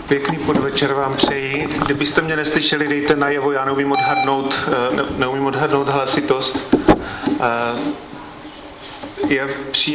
Pěkný podvečer vám přeji. Kdybyste mě neslyšeli, dejte najevo, já neumím odhadnout hlasitost. Je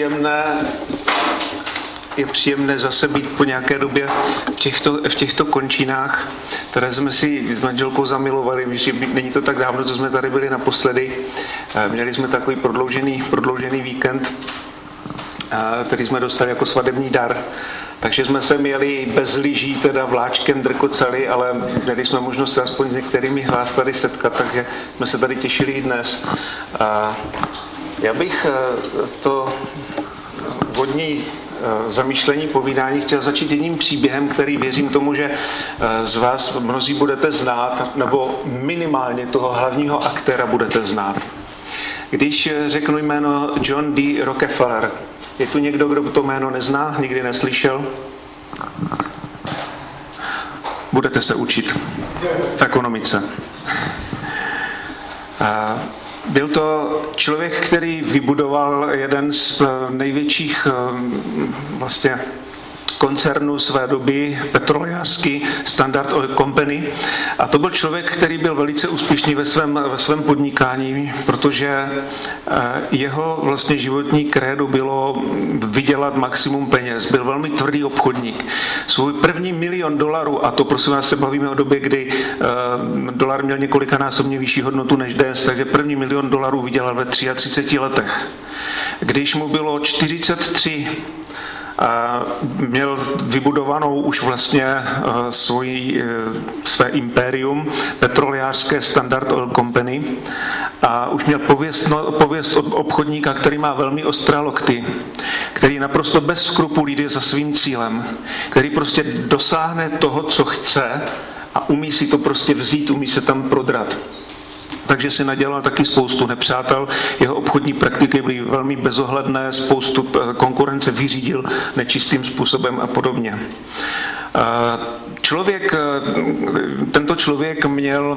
příjemné zase být po nějaké době v těchto končinách, které jsme si s manželkou zamilovali, že není to tak dávno, co jsme tady byli naposledy. Měli jsme takový prodloužený víkend, který jsme dostali jako svatební dar. Takže jsme se měli bez lyží, teda vláčkem drkocali, ale měli jsme možnost se aspoň s některými vás tady setkat, takže jsme se tady těšili i dnes. Já bych to úvodní zamýšlení, povídání chtěl začít jedním příběhem, který věřím tomu, že z vás mnozí budete znát, nebo minimálně toho hlavního aktéra budete znát. Když řeknu jméno John D. Rockefeller, je tu někdo, kdo to jméno nezná, nikdy neslyšel? Budete se učit v ekonomice. Byl to člověk, který vybudoval jeden z největších vlastně koncernů své doby, petrolejářský Standard Oil Company. A to byl člověk, který byl velice úspěšný ve svém podnikání, protože jeho vlastně životní krédo bylo vydělat maximum peněz. Byl velmi tvrdý obchodník. Svůj první $1 milion, a to prosím vás se bavíme o době, kdy dolar měl několikanásobně vyšší hodnotu než dnes, takže první $1 milion vydělal ve 33 letech. Když mu bylo 43, a měl vybudovanou už vlastně své impérium, petrolejářské Standard Oil Company, a už měl pověst od obchodníka, který má velmi ostré lokty, který naprosto bez skrupulí jde za svým cílem, který prostě dosáhne toho, co chce a umí si to prostě vzít, umí se tam prodrat. Takže si nadělal taky spoustu nepřátel, jeho obchodní praktiky byly velmi bezohledné, spoustu konkurence vyřídil nečistým způsobem a podobně. Tento člověk měl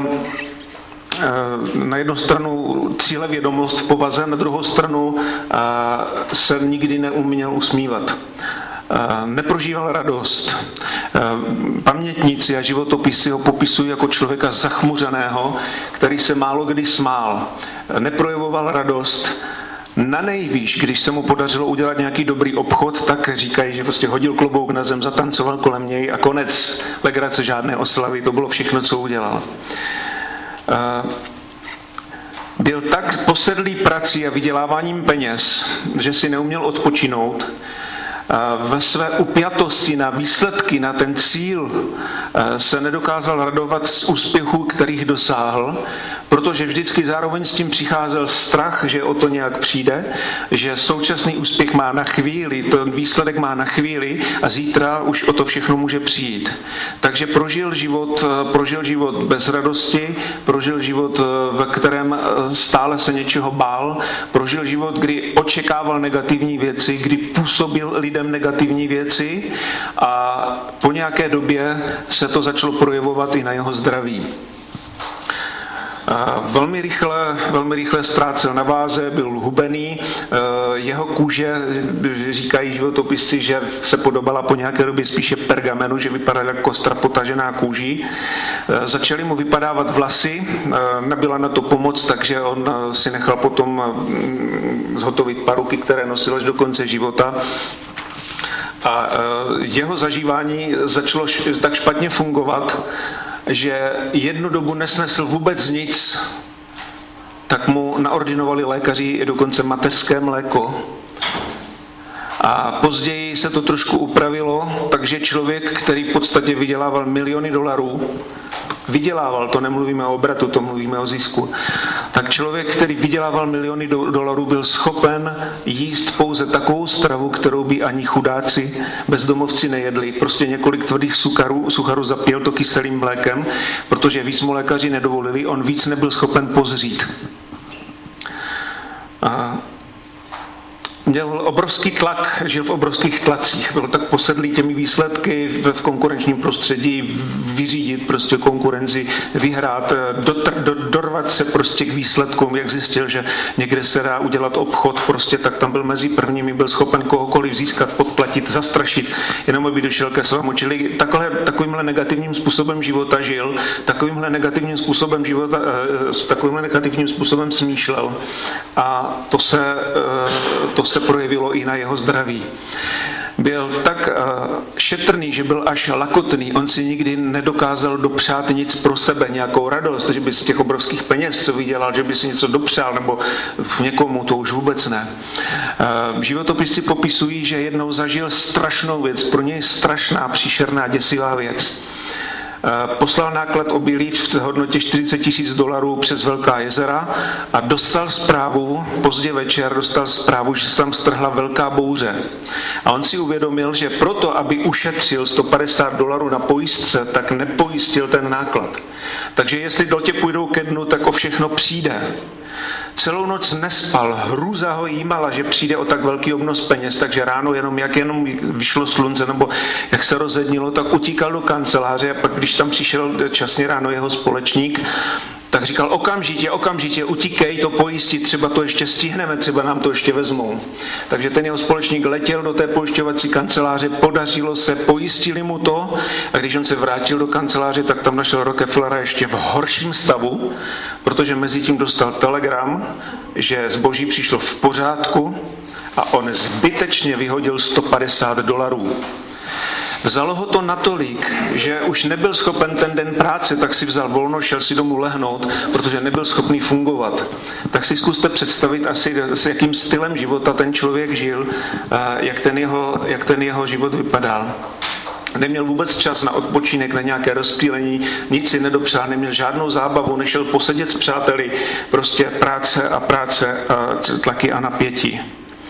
na jednu stranu cílevědomost v povaze, na druhou stranu se nikdy neuměl usmívat. Neprožíval radost. Pamětníci a životopisy ho popisují jako člověka zachmuřeného, který se málo kdy smál. Neprojevoval radost. Na nejvýš, když se mu podařilo udělat nějaký dobrý obchod, tak říkají, že prostě hodil klobouk na zem, zatancoval kolem něj a konec. Legrace, žádné oslavy, to bylo všechno, co udělal. Byl tak posedlý prací a vyděláváním peněz, že si neuměl odpočinout. Ve své upjatosti na výsledky, na ten cíl se nedokázal radovat z úspěchů, kterých dosáhl, protože vždycky zároveň s tím přicházel strach, že o to nějak přijde, že současný úspěch má na chvíli, ten výsledek má na chvíli a zítra už o to všechno může přijít. Takže prožil život bez radosti, prožil život, ve kterém stále se něčeho bál, prožil život, kdy očekával negativní věci, kdy působil lidem negativní věci a po nějaké době se to začalo projevovat i na jeho zdraví. Velmi rychle ztrácel na váze, byl hubený, jeho kůže, říkají životopisci, že se podobala po nějaké době spíše pergamenu, že vypadal jako kostra potažená kůží. Začaly mu vypadávat vlasy, nebyla na to pomoc, takže on si nechal potom zhotovit paruky, které nosil až do konce života. A jeho zažívání začalo tak špatně fungovat, že jednu dobu nesnesl vůbec nic, tak mu naordinovali lékaři dokonce mateřské mléko. A později se to trošku upravilo, takže člověk, který v podstatě vydělával miliony dolarů, to nemluvíme o obratu, to mluvíme o zisku, tak člověk, který vydělával miliony dolarů, byl schopen jíst pouze takovou stravu, kterou by ani chudáci bezdomovci nejedli. Prostě několik tvrdých sucharů zapěl to kyselým mlékem, protože víc mu lékaři nedovolili, on víc nebyl schopen pozřít. měl obrovský tlak, žil v obrovských tlacích, byl tak posedlý těmi výsledky v konkurenčním prostředí, vyřídit prostě konkurenci, vyhrát, dorvat se prostě k výsledkům, jak zjistil, že někde se dá udělat obchod, prostě tak tam byl mezi prvními, byl schopen kohokoliv získat, podplatit, zastrašit, jenom aby došel ke svému. Čili takovýmhle negativním způsobem života žil, takovýmhle negativním způsobem smýšlel a to se projevilo i na jeho zdraví. Byl tak šetrný, že byl až lakotný. On si nikdy nedokázal dopřát nic pro sebe, nějakou radost, že by z těch obrovských peněz, co vydělal, že by si něco dopřál, nebo někomu, to už vůbec ne. Životopisci popisují, že jednou zažil strašnou věc, pro něj strašná, příšerná, děsivá věc. Poslal náklad obilí v hodnotě $40,000 přes Velká jezera a pozdě večer dostal zprávu, že se tam strhla velká bouře. A on si uvědomil, že proto, aby ušetřil $150 na pojistce, tak nepojistil ten náklad. Takže jestli do tě půjdou ke dnu, tak o všechno přijde. Celou noc nespal, hrůza ho jímala, že přijde o tak velký obnos peněz, takže ráno jak vyšlo slunce, nebo jak se rozednilo, tak utíkal do kanceláře a pak, když tam přišel časně ráno jeho společník, tak říkal okamžitě, utíkej, to pojistit, třeba to ještě stihneme, třeba nám to ještě vezmou. Takže ten jeho společník letěl do té pojišťovací kanceláře, podařilo se, pojistili mu to a když on se vrátil do kanceláře, tak tam našel Rockefellera ještě v horším stavu, protože mezi tím dostal telegram, že zboží přišlo v pořádku a on zbytečně vyhodil $150. Vzalo ho to natolik, že už nebyl schopen ten den práce, tak si vzal volno, šel si domů lehnout, protože nebyl schopný fungovat. Tak si zkuste představit asi, s jakým stylem života ten člověk žil, jak ten jeho život vypadal. Neměl vůbec čas na odpočinek, na nějaké rozptýlení, nic si nedopřál, neměl žádnou zábavu, nešel posedět s přáteli, prostě práce, tlaky a napětí.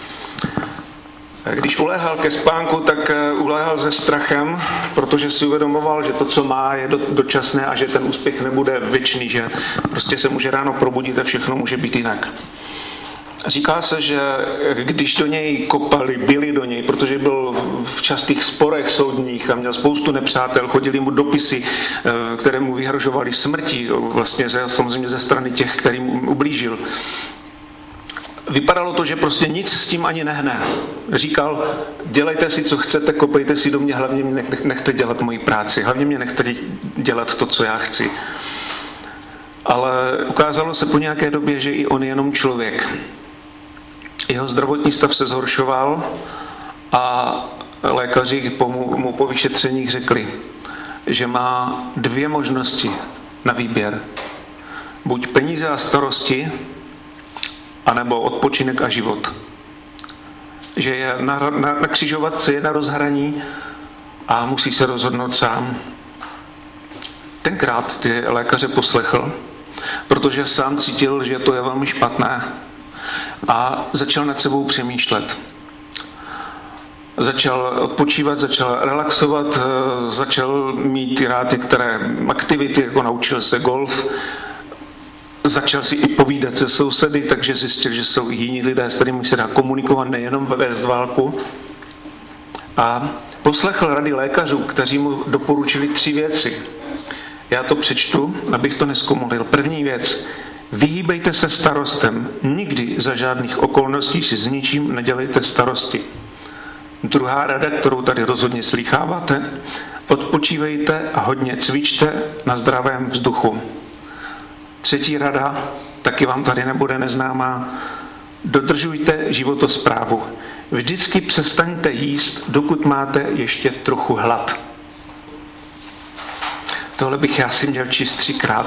Když uléhal ke spánku, tak uléhal se strachem, protože si uvědomoval, že to, co má, je dočasné a že ten úspěch nebude věčný, že prostě se může ráno probudit a všechno může být jinak. Říká se, že když do něj kopali, bili do něj, protože byl v častých sporech soudních a měl spoustu nepřátel, chodili mu dopisy, které mu vyhrožovaly smrtí, vlastně samozřejmě ze strany těch, kterým ublížil. Vypadalo to, že prostě nic s tím ani nehne. Říkal, dělejte si, co chcete, kopejte si do mě, hlavně mě nechte dělat moji práci, hlavně mě nechte dělat to, co já chci. Ale ukázalo se po nějaké době, že i on je jenom člověk. Jeho zdravotní stav se zhoršoval a lékaři mu po vyšetřeních řekli, že má 2 možnosti na výběr. Buď peníze a starosti, anebo odpočinek a život. Že je na křižovatce, je na rozhraní a musí se rozhodnout sám. Tenkrát ty lékaře poslechl, protože sám cítil, že to je velmi špatné a začal nad sebou přemýšlet. Začal odpočívat, začal relaxovat, začal mít rád některé aktivity, jako naučil se golf, začal si i povídat se sousedy, takže zjistil, že jsou i jiní lidé, s kterými se dá komunikovat, nejenom vést válku. A poslechl rady lékařů, kteří mu doporučili 3 věci. Já to přečtu, abych to nezkomolil. První věc. Vyhýbejte se starostem. Nikdy za žádných okolností si s ničím nedělejte starosti. Druhá rada, kterou tady rozhodně slýcháváte. Odpočívejte a hodně cvičte na zdravém vzduchu. Třetí rada, taky vám tady nebude neznámá. Dodržujte životosprávu. Vždycky přestaňte jíst, dokud máte ještě trochu hlad. Tohle bych já si měl číst 3krát.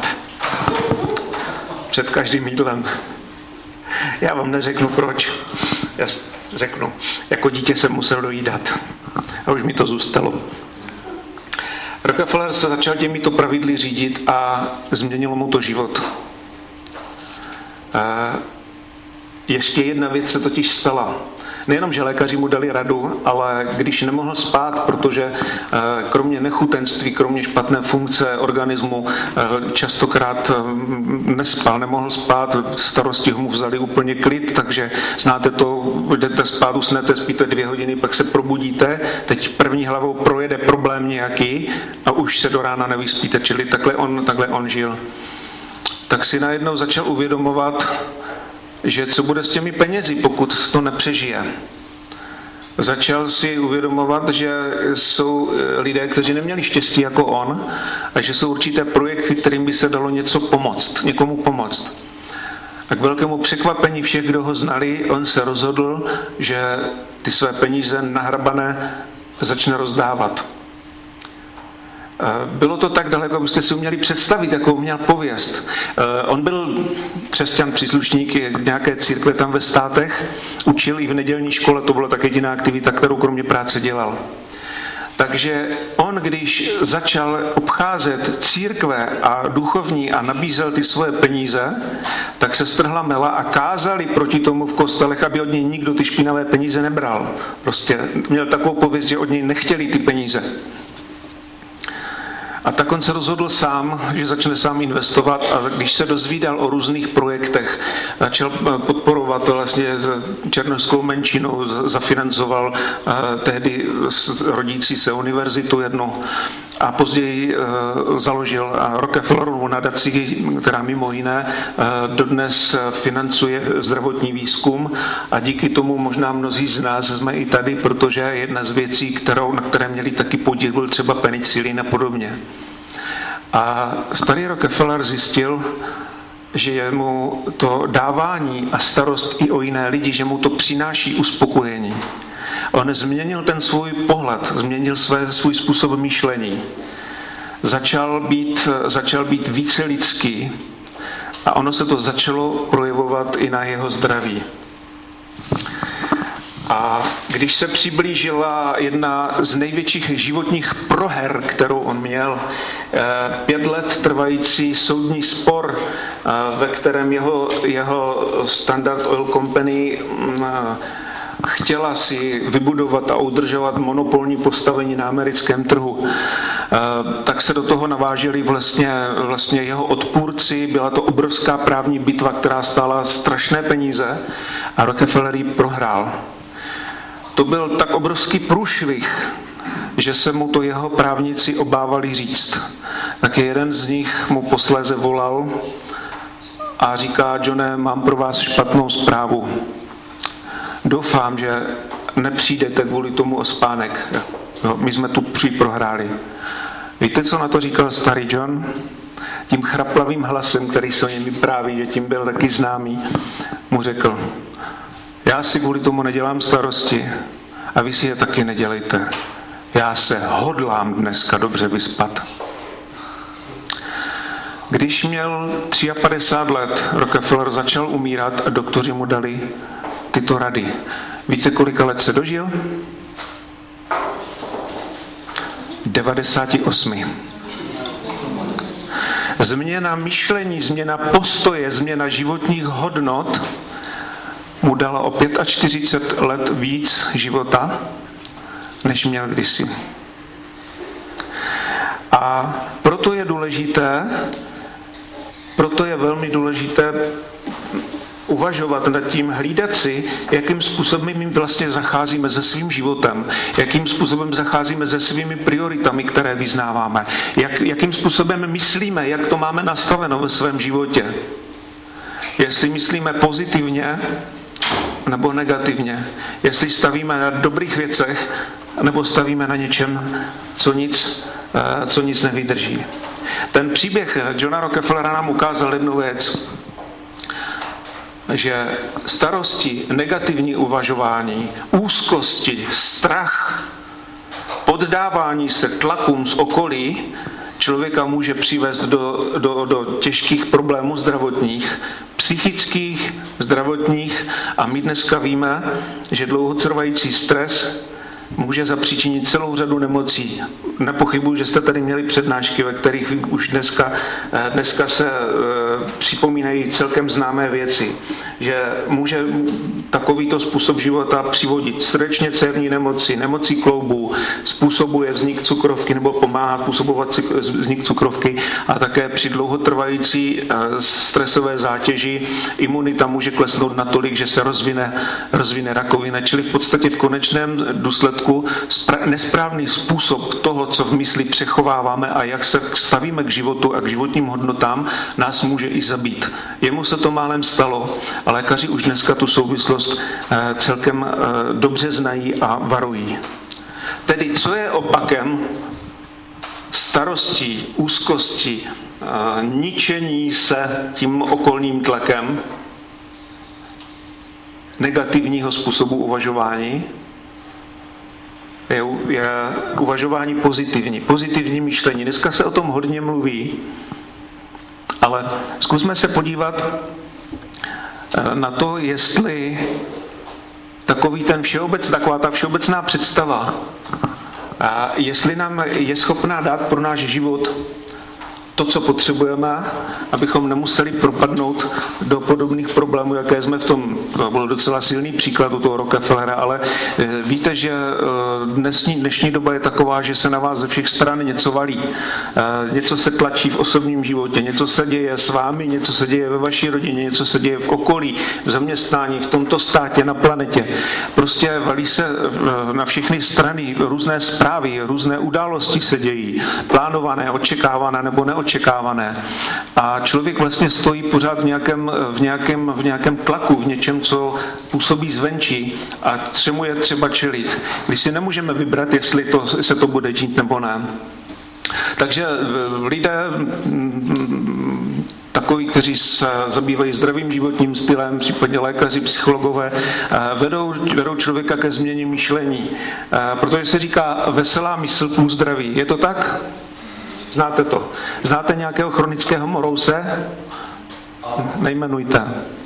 Před každým jídlem. Já vám neřeknu proč. Já řeknu, jako dítě jsem musel dojídat. A už mi to zůstalo. Rockefeller se začal těmito pravidly řídit a změnilo mu to život. Ještě jedna věc se totiž stala. Nejenom, že lékaři mu dali radu, ale když nemohl spát, protože kromě nechutenství, kromě špatné funkce organismu, častokrát nespal, nemohl spát, starosti mu vzali úplně klid, takže znáte to, jdete spát, usnete, spíte 2 hodiny, pak se probudíte, teď první hlavou projede problém nějaký a už se do rána nevyspíte, čili takhle on žil. Tak si najednou začal uvědomovat, že co bude s těmi penězi, pokud to nepřežije. Začal si uvědomovat, že jsou lidé, kteří neměli štěstí jako on a že jsou určité projekty, kterým by se dalo někomu pomoct. A k velkému překvapení všech, kdo ho znali, on se rozhodl, že ty své peníze nahrabané začne rozdávat. Bylo to tak daleko, abyste si uměli představit, jakou měl pověst. On byl křesťan příslušník nějaké církve tam ve státech, učil i v nedělní škole, to byla tak jediná aktivita, kterou kromě práce dělal. Takže on, když začal obcházet církve a duchovní a nabízel ty svoje peníze, tak se strhla mela a kázali proti tomu v kostelech, aby od něj nikdo ty špinavé peníze nebral. Prostě měl takovou pověst, že od něj nechtěli ty peníze. A tak on se rozhodl sám, že začne sám investovat a když se dozvídal o různých projektech, začal podporovat vlastně černošskou menšinu, zafinancoval tehdy rodící se univerzitu jednu a později založil Rockefellerovu nadaci, která mimo jiné dodnes financuje zdravotní výzkum a díky tomu možná mnozí z nás jsme i tady, protože jedna z věcí, na které měli taky podíl, byl třeba penicilin a podobně. A starý Rockefeller zjistil, že mu to dávání a starost i o jiné lidi, že mu to přináší uspokojení. On změnil ten svůj pohled, změnil svůj způsob myšlení. Začal být více lidský a ono se to začalo projevovat i na jeho zdraví. A když se přiblížila jedna z největších životních proher, kterou on měl, 5 let trvající soudní spor, ve kterém jeho Standard Oil Company chtěla si vybudovat a udržovat monopolní postavení na americkém trhu, tak se do toho naváželi vlastně jeho odpůrci. Byla to obrovská právní bitva, která stála strašné peníze a Rockefeller ji prohrál. To byl tak obrovský průšvih, že se mu to jeho právníci obávali říct. Tak jeden z nich mu posléze volal a říká: Johne, mám pro vás špatnou zprávu. Doufám, že nepřijdete kvůli tomu o spánek. No, my jsme tu prohráli. Víte, co na to říkal starý John? Tím chraplavým hlasem, který se o něm vypráví, že tím byl taky známý, mu řekl: já si kvůli tomu nedělám starosti a vy si je taky nedělejte. Já se hodlám dneska dobře vyspat. Když měl 53 let, Rockefeller začal umírat a doktoři mu dali tyto rady. Víte, kolika let se dožil? 98. Změna myšlení, změna postoje, změna životních hodnot mu dala o 45 let víc života, než měl kdysi. A proto je velmi důležité uvažovat nad tím, hlídat si, jakým způsobem my vlastně zacházíme se svým životem, jakým způsobem zacházíme se svými prioritami, které vyznáváme, jakým způsobem myslíme, jak to máme nastaveno ve svém životě. Jestli myslíme pozitivně nebo negativně, jestli stavíme na dobrých věcech nebo stavíme na něčem, co nic nevydrží. Ten příběh Johna Rockefellera nám ukázal jednu věc, že starosti, negativní uvažování, úzkosti, strach, poddávání se tlakům z okolí člověka může přivést do těžkých problémů zdravotních, psychických, zdravotních a my dneska víme, že dlouhotrvající stres může zapříčinit celou řadu nemocí. nepochybuji, že jste tady měli přednášky, ve kterých už dneska se připomínají celkem známé věci, že může takovýto způsob života přivodit srdečně cévní nemoci, nemoci kloubů, způsobuje vznik cukrovky nebo pomáhá způsobovat vznik cukrovky a také při dlouhotrvající stresové zátěži imunita může klesnout natolik, že se rozvine rakovina, čili v podstatě v konečném důsledku nesprávný způsob toho, co v mysli přechováváme a jak se stavíme k životu a k životním hodnotám, nás může i zabít. Jemu se to málem stalo a lékaři už dneska tu souvislost celkem dobře znají a varují. Tedy co je opakem starostí, úzkosti, ničení se tím okolním tlakem, negativního způsobu uvažování? Je uvažování pozitivní myšlení. Dneska se o tom hodně mluví, ale zkusme se podívat na to, jestli taková ta všeobecná představa, jestli nám je schopná dát pro náš život to, co potřebujeme, abychom nemuseli propadnout do podobných problémů, jaké jsme v tom, to byl docela silný příklad u toho Rockefellera, ale víte, že dnešní doba je taková, že se na vás ze všech stran něco valí. Něco se tlačí v osobním životě, něco se děje s vámi, něco se děje ve vaší rodině, něco se děje v okolí, v zaměstnání, v tomto státě, na planetě. Prostě valí se na všechny strany různé zprávy, různé události se dějí, plánované, očekávané nebo neočekávané. A člověk vlastně stojí pořád v nějakém tlaku, v něčem, co působí zvenčí a čemu je třeba čelit. Když si nemůžeme vybrat, jestli se to bude dít nebo ne. Takže lidé takoví, kteří se zabývají zdravým životním stylem, případně lékaři, psychologové, vedou člověka ke změně myšlení. Protože se říká veselá mysl půl zdraví. Je to tak? Znáte to? Znáte nějakého chronického morouze? Nejmenujte.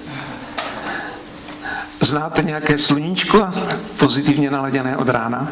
Znáte nějaké sluníčko pozitivně naladěné od rána?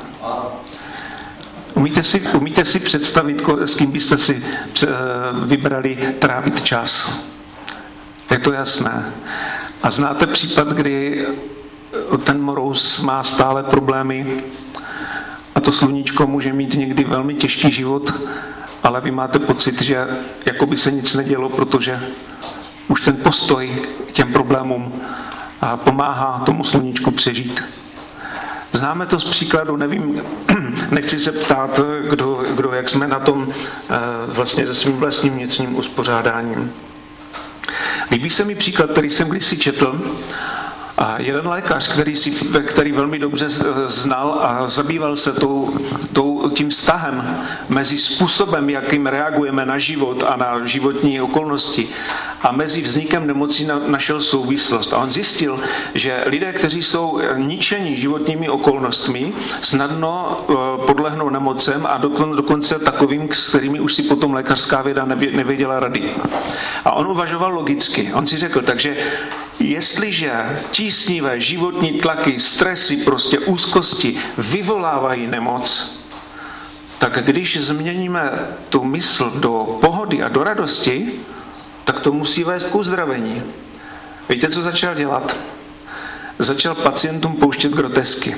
Umíte si představit, s kým byste si vybrali trávit čas? Je to jasné. A znáte případ, kdy ten morous má stále problémy a to sluníčko může mít někdy velmi těžký život, ale vy máte pocit, že jako by se nic nedělo, protože už ten postoj k těm problémům pomáhá tomu sluníčku přežít. Známe to z příkladu, nevím, nechci se ptát, kdo jak jsme na tom vlastně se svým vlastním vnitřním uspořádáním. Líbí se mi příklad, který jsem kdysi četl, a jeden lékař, který velmi dobře znal a zabýval se tím vztahem mezi způsobem, jakým reagujeme na život a na životní okolnosti a mezi vznikem nemocí našel souvislost. A on zjistil, že lidé, kteří jsou ničeni životními okolnostmi, snadno podlehnou nemocem a dokonce takovým, s kterými už si potom lékařská věda nevěděla rady. A on uvažoval logicky. On si řekl, takže jestliže tísnivé životní tlaky, stresy, prostě úzkosti vyvolávají nemoc, tak když změníme tu mysl do pohody a do radosti, tak to musí vést k uzdravení. Víte, co začal dělat? Začal pacientům pouštět grotesky.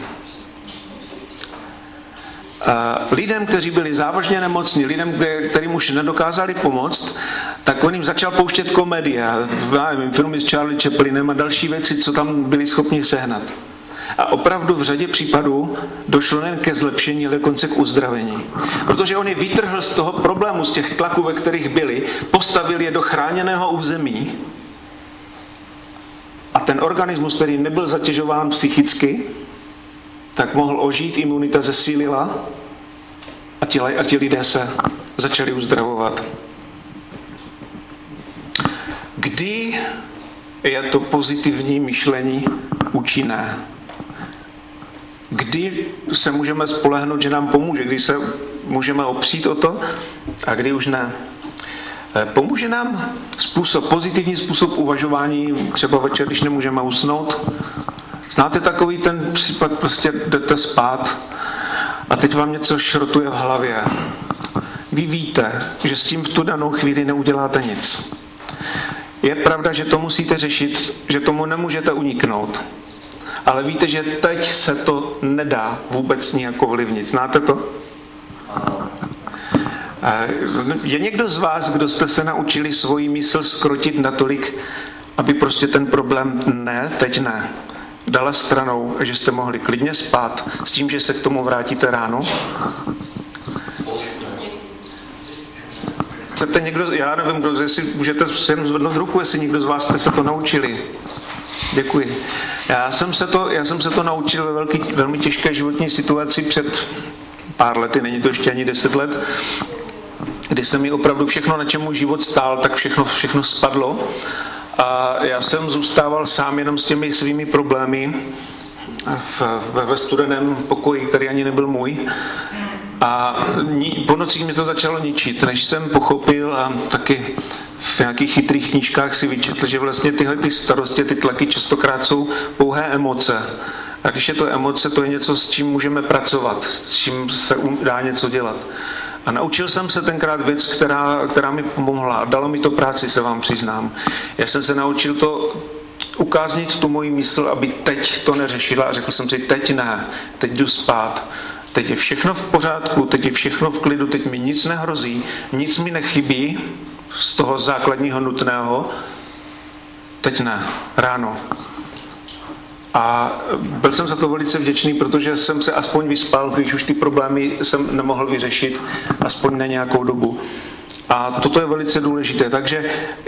Lidem, kteří byli závažně nemocní, lidem, kterým už nedokázali pomoct, tak on jim začal pouštět komedie, filmy s Charlie Chaplinem a další věci, co tam byli schopni sehnat. A opravdu v řadě případů došlo nejen ke zlepšení, ale dokonce k uzdravení. Protože on je vytrhl z toho problému, z těch tlaků, ve kterých byli, postavil je do chráněného území a ten organismus, který nebyl zatěžován psychicky, tak mohl ožít, imunita zesílila a ti lidé se začali uzdravovat. Kdy je to pozitivní myšlení účinné? Kdy se můžeme spolehnout, že nám pomůže? Kdy se můžeme opřít o to a kdy už ne? Pomůže nám pozitivní způsob uvažování, třeba večer, když nemůžeme usnout? Znáte takový ten případ, prostě jdete spát A teď vám něco šrotuje v hlavě. Vy víte, že s tím v tu danou chvíli neuděláte nic. Je pravda, že to musíte řešit, že tomu nemůžete uniknout. Ale víte, že teď se to nedá vůbec nijak ovlivnit. Znáte to? Je někdo z vás, kdo jste se naučili svoji mysl zkrotit natolik, aby prostě ten problém teď ne, dala stranou, že jste mohli klidně spát s tím, že se k tomu vrátíte ráno? Chcete někdo, já nevím, kdo, jestli můžete jenom zvednout ruku, jestli někdo z vás jste se to naučili. Děkuji. Já jsem se to naučil ve velmi těžké životní situaci před pár lety, není to ještě ani 10 let, kdy se mi opravdu všechno, na čem můj život stál, tak všechno spadlo. A já jsem zůstával sám jenom s těmi svými problémy ve studeném pokoji, který ani nebyl můj. A po nocích mi to začalo ničit, než jsem pochopil a taky v nějakých chytrých knížkách si vyčetl, že vlastně tyhle ty starosti, ty tlaky častokrát jsou pouhé emoce. A když je to emoce, to je něco, s čím můžeme pracovat, s čím se dá něco dělat. A naučil jsem se tenkrát věc, která mi pomohla a dalo mi to práci, se vám přiznám. Já jsem se naučil to ukáznit tu moji mysl, aby teď to neřešila a řekl jsem si, teď ne, teď jdu spát. Teď je všechno v pořádku, teď je všechno v klidu, teď mi nic nehrozí, nic mi nechybí z toho základního nutného. Teď ne, ráno. A byl jsem za to velice vděčný, protože jsem se aspoň vyspal, když už ty problémy jsem nemohl vyřešit, aspoň na nějakou dobu. A toto je velice důležité. Takže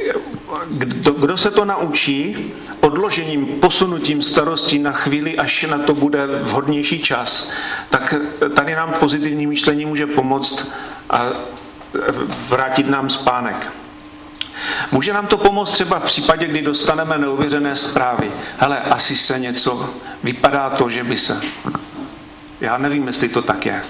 kdo se to naučí odložením, posunutím starostí na chvíli, až na to bude vhodnější čas, tak tady nám pozitivní myšlení může pomoct a vrátit nám spánek. Může nám to pomoct třeba v případě, kdy dostaneme neuvěřené zprávy. Hele, asi se něco, vypadá to, že by se. Já nevím, jestli to tak je.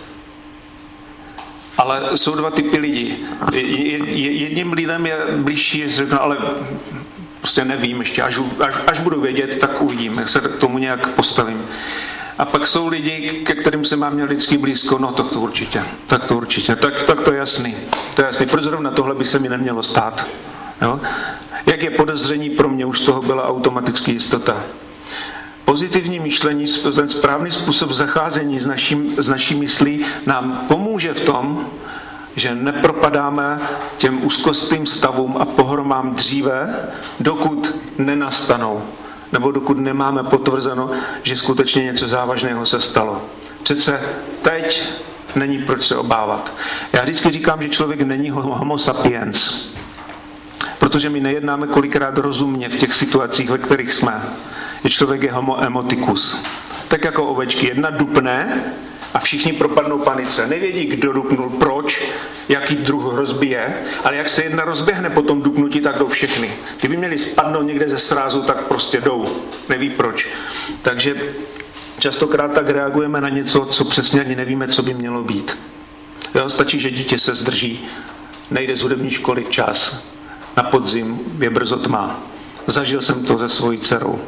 Ale jsou dva typy lidí. Jedním lidem je blížší, že řeknu, ale prostě nevím ještě, až budu vědět, tak uvidím, jak se k tomu nějak postavím. A pak jsou lidi, ke kterým se mám měl vždycky blízko, no tak to určitě, tak to je jasný. To je jasný, proč zrovna tohle by se mi nemělo stát. Jo? Jak je podezření, pro mě už z toho byla automaticky jistota. Pozitivní myšlení, ten správný způsob zacházení s naší myslí nám pomůže v tom, že nepropadáme těm úzkostným stavům a pohromám dříve, dokud nenastanou, nebo dokud nemáme potvrzeno, že skutečně něco závažného se stalo. Přece teď není proč se obávat. Já vždycky říkám, že člověk není homo sapiens, protože my nejednáme kolikrát rozumně v těch situacích, ve kterých jsme. Člověk je homo emoticus. Tak jako ovečky, jedna dupne a všichni propadnou panice. Nevědí, kdo dupnul, proč, jaký druh hrozby je, ale jak se jedna rozběhne po tom dupnutí, tak jdou všechny. Kdyby měli spadnout někde ze srázu, tak prostě jdou. Neví proč. Takže častokrát tak reagujeme na něco, co přesně ani nevíme, co by mělo být. Jo, stačí, že dítě se zdrží, nejde z hudební školy včas. Na podzim je brzo tma. Zažil jsem to se svojí dcerou.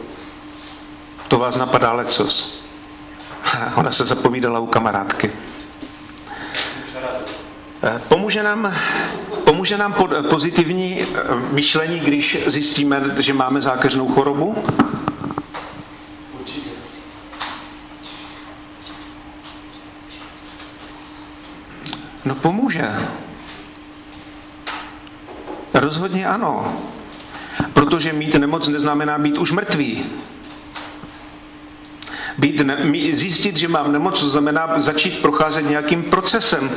To vás napadá lecos. Ona se zapovídala u kamarádky. Pomůže nám pozitivní myšlení, když zjistíme, že máme zákeřnou chorobu? No pomůže. Rozhodně ano. Protože mít nemoc neznamená být už mrtvý. Zjistit, že mám nemoc, znamená začít procházet nějakým procesem,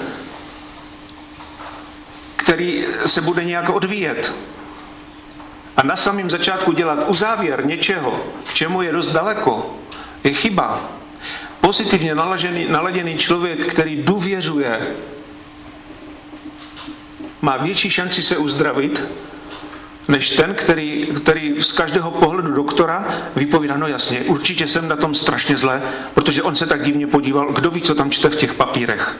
který se bude nějak odvíjet. A na samém začátku dělat uzávěr něčeho, k čemu je dost daleko, je chyba. Pozitivně naladěný člověk, který důvěřuje, má větší šanci se uzdravit, než ten, který z každého pohledu doktora vypovídá, no jasně, určitě jsem na tom strašně zle, protože on se tak divně podíval, kdo ví, co tam čte v těch papírech.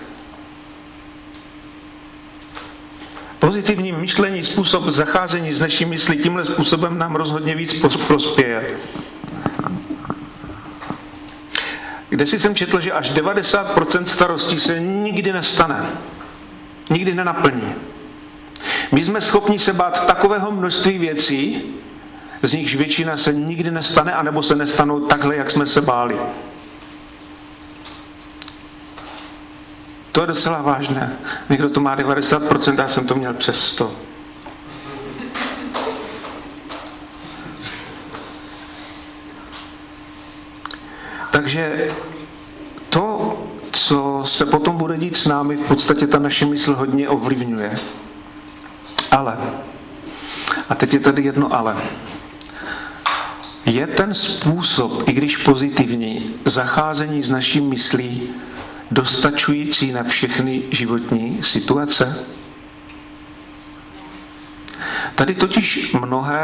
Pozitivní myšlení, způsob zacházení s naší myslí tímhle způsobem nám rozhodně víc prospěje. kde si jsem četl, že až 90% starostí se nikdy nestane. Nikdy nenaplní. My jsme schopni se bát takového množství věcí, z nichž většina se nikdy nestane, anebo se nestanou takhle, jak jsme se báli. To je docela vážné. Někdo to má 90%, já jsem to měl přes 100. Takže to, co se potom bude dít s námi, v podstatě ta naše mysl hodně ovlivňuje. Ale, a teď je tady jedno ale, je ten způsob, i když pozitivní, zacházení s naší myslí dostačující na všechny životní situace? Tady totiž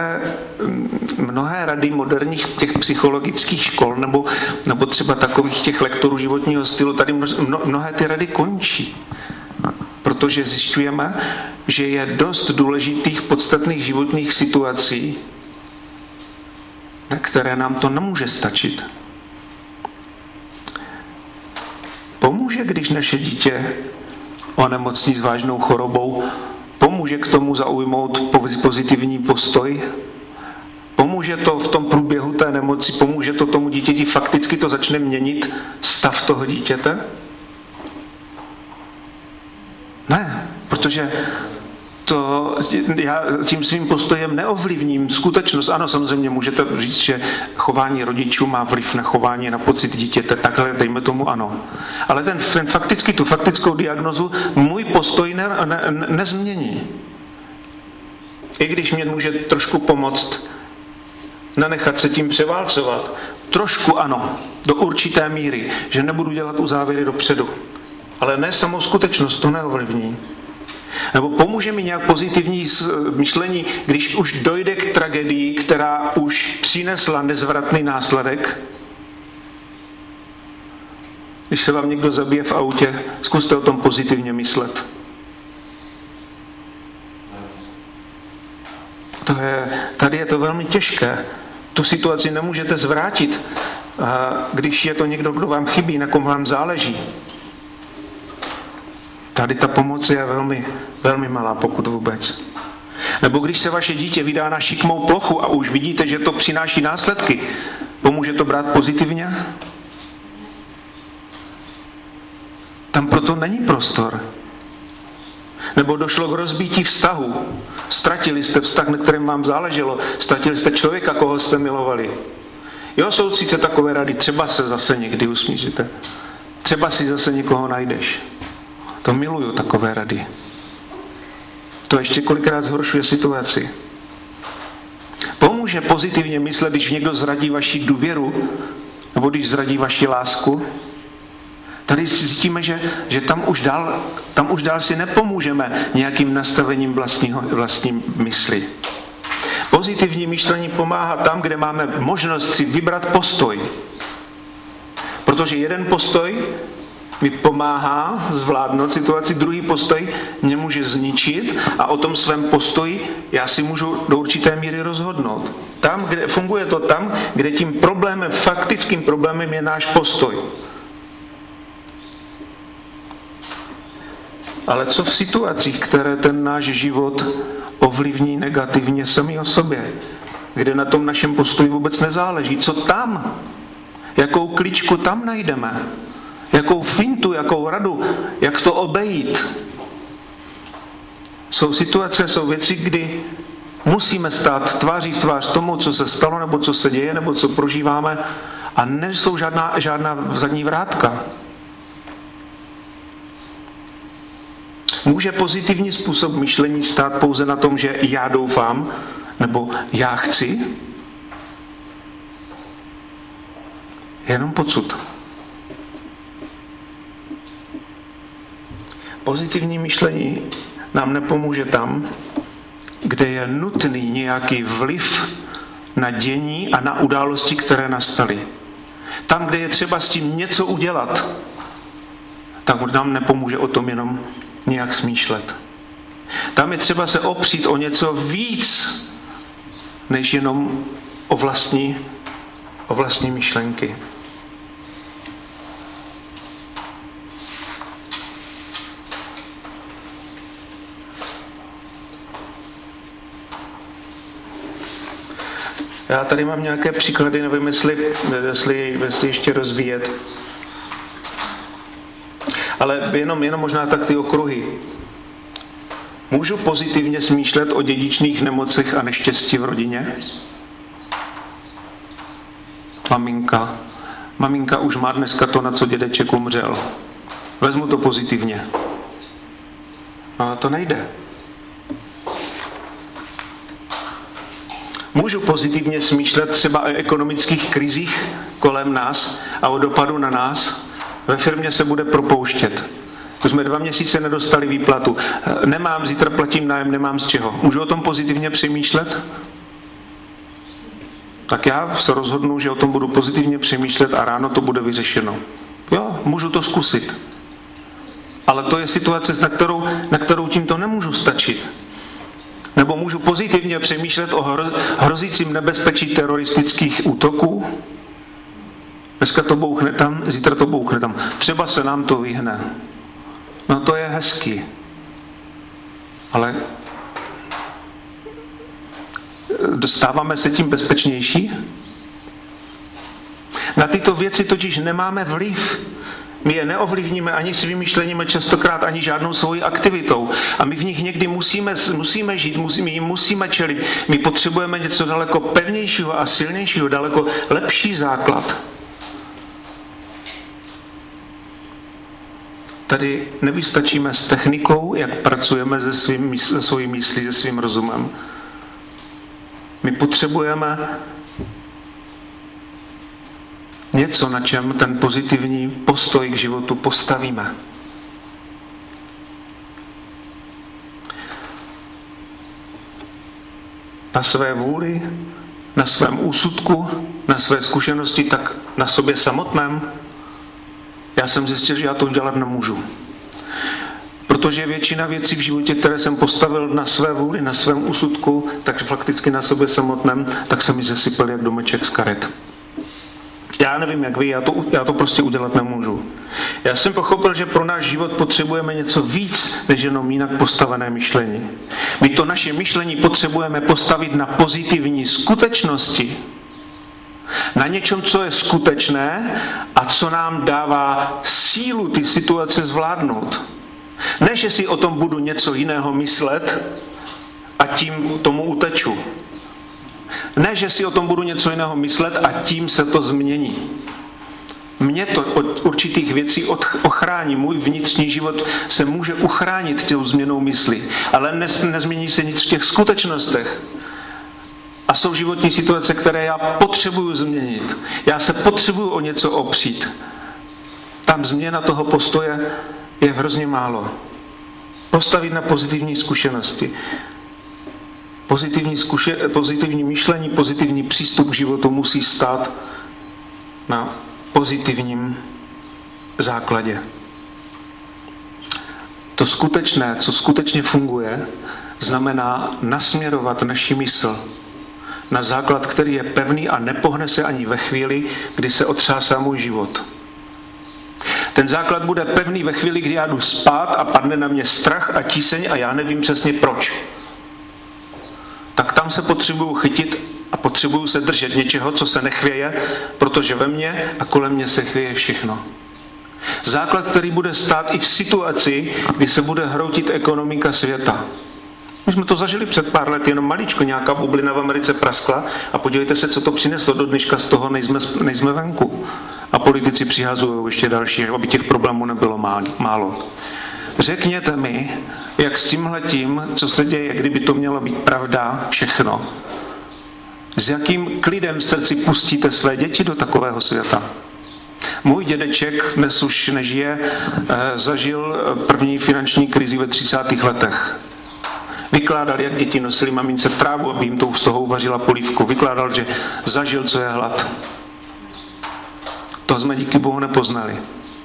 mnohé rady moderních těch psychologických škol nebo třeba takových těch lektorů životního stylu, tady mnohé ty rady končí. Protože zjišťujeme, že je dost důležitých podstatných životních situací, na které nám to nemůže stačit. Pomůže, když naše dítě onemocní s vážnou chorobou, pomůže k tomu zaujmout pozitivní postoj, pomůže to v tom průběhu té nemoci, pomůže to tomu dítěti, fakticky to začne měnit stav toho dítěte? Ne, protože já tím svým postojem neovlivním skutečnost. Ano, samozřejmě můžete říct, že chování rodičů má vliv na chování, na pocit dítěte, takhle dejme tomu ano. Ale tu faktickou diagnozu můj postoj nezmění. I když mě může trošku pomoct nenechat se tím převálcovat. Trošku ano, do určité míry, že nebudu dělat uzávěry dopředu. Ale ne samou skutečnost, to neovlivní. Nebo pomůže mi nějak pozitivní myšlení, když už dojde k tragédii, která už přinesla nezvratný následek? Když se vám někdo zabije v autě, zkuste o tom pozitivně myslet. Tady je to velmi těžké. Tu situaci nemůžete zvrátit, když je to někdo, kdo vám chybí, na kom vám záleží. Tady ta pomoc je velmi, velmi malá, pokud vůbec. Nebo když se vaše dítě vydá na šikmou plochu a už vidíte, že to přináší následky, pomůže to brát pozitivně? Tam proto není prostor. Nebo došlo k rozbití vztahu. Ztratili jste vztah, na kterém vám záleželo. Ztratili jste člověka, koho jste milovali. Jo, jsou sice takové rady, třeba se zase někdy usmíříte. Třeba si zase někoho najdeš. To miluju, takové rady. To ještě kolikrát zhoršuje situaci. Pomůže pozitivně myslet, když někdo zradí vaši důvěru, nebo když zradí vaši lásku. Tady cítíme, že tam už dál si nepomůžeme nějakým nastavením vlastní mysli. Pozitivní myšlení pomáhá tam, kde máme možnost si vybrat postoj. Protože jeden postoj mi pomáhá zvládnout situaci, druhý postoj mě může zničit a o tom svém postoji já si můžu do určité míry rozhodnout. Funguje to tam, kde tím problémem, faktickým problémem je náš postoj. Ale co v situacích, které ten náš život ovlivní negativně sami o sobě, kde na tom našem postoji vůbec nezáleží? Co tam? Jakou kličku tam najdeme? Jakou fintu, jakou radu, jak to obejít? Jsou situace, jsou věci, kdy musíme stát tváří v tvář tomu, co se stalo, nebo co se děje, nebo co prožíváme, a nejsou žádná zadní vrátka. Může pozitivní způsob myšlení stát pouze na tom, že já doufám, nebo já chci? Jenom pocud. Pozitivní myšlení nám nepomůže tam, kde je nutný nějaký vliv na dění a na události, které nastaly. Tam, kde je třeba s tím něco udělat, tak nám nepomůže o tom jenom nějak smýšlet. Tam je třeba se opřít o něco víc, než jenom o vlastní myšlenky. Já tady mám nějaké příklady, nevím, jestli ještě rozvíjet. Ale jenom možná tak ty okruhy. Můžu pozitivně smýšlet o dědičných nemocech a neštěstí v rodině? Maminka už má dneska to, na co dědeček umřel. Vezmu to pozitivně. No, to nejde. Můžu pozitivně smýšlet třeba o ekonomických krizích kolem nás a o dopadu na nás? Ve firmě se bude propouštět. Už jsme 2 měsíce nedostali výplatu. Nemám, zítra platím nájem, nemám z čeho. Můžu o tom pozitivně přemýšlet? Tak já se rozhodnu, že o tom budu pozitivně přemýšlet a ráno to bude vyřešeno. Jo, můžu to zkusit. Ale to je situace, na kterou tímto nemůžu stačit. Nebo můžu pozitivně přemýšlet o hrozícím nebezpečí teroristických útoků? Dneska to bouchne tam, zítra to bouchne tam. Třeba se nám to vyhne. No to je hezký. Ale dostáváme se tím bezpečnější? Na tyto věci totiž nemáme vliv. My je neovlivníme ani svým myšlením, častokrát ani žádnou svojí aktivitou. A my v nich někdy musíme žít, jim musíme čelit. My potřebujeme něco daleko pevnějšího a silnějšího, daleko lepší základ. Tady nevystačíme s technikou, jak pracujeme se svojí myslí, se svým rozumem. My potřebujeme něco, na čem ten pozitivní postoj k životu postavíme. Na své vůli, na svém úsudku, na své zkušenosti, tak na sobě samotném. Já jsem zjistil, že já to udělat nemůžu. Protože většina věcí v životě, které jsem postavil na své vůli, na svém úsudku, takže fakticky na sobě samotném, tak se mi zesypal jak domeček z karet. Já nevím, jak vy, já to prostě udělat nemůžu. Já jsem pochopil, že pro náš život potřebujeme něco víc, než jenom jinak postavené myšlení. My to naše myšlení potřebujeme postavit na pozitivní skutečnosti. Na něčem, co je skutečné a co nám dává sílu ty situace zvládnout. Ne, že si o tom budu něco jiného myslet a tím tomu uteču. Ne, že si o tom budu něco jiného myslet a tím se to změní. Mě to od určitých věcí ochrání. Můj vnitřní život se může uchránit tou změnou mysli, ale nezmění se nic v těch skutečnostech. A jsou životní situace, které já potřebuju změnit. Já se potřebuju o něco opřít. Tam změna toho postoje je hrozně málo. Postavit na pozitivní zkušenosti. Pozitivní myšlení, pozitivní přístup k životu musí stát na pozitivním základě. To skutečné, co skutečně funguje, znamená nasměrovat naši mysl na základ, který je pevný a nepohne se ani ve chvíli, kdy se otřásá můj život. Ten základ bude pevný ve chvíli, kdy já jdu spát a padne na mě strach a tíseň a já nevím přesně proč. Tak tam se potřebuju chytit a potřebuju se držet něčeho, co se nechvěje, protože ve mně a kolem mě se chvěje všechno. Základ, který bude stát i v situaci, kdy se bude hroutit ekonomika světa. My jsme to zažili před pár lety, jenom maličko, nějaká bublina v Americe praskla a podívejte se, co to přineslo. Do dneška z toho nejsme venku. A politici přihazují ještě další, aby těch problémů nebylo málo. Řekněte mi, jak s tímhletím, co se děje, kdyby to mělo být pravda, všechno. S jakým klidem v srdci pustíte své děti do takového světa? Můj dědeček, dnes už nežije, zažil první finanční krizi ve 30. letech. Vykládal, jak děti nosili mamince trávu, aby jim z toho uvařila polívku. Vykládal, že zažil, co je hlad. To jsme díky Bohu nepoznali.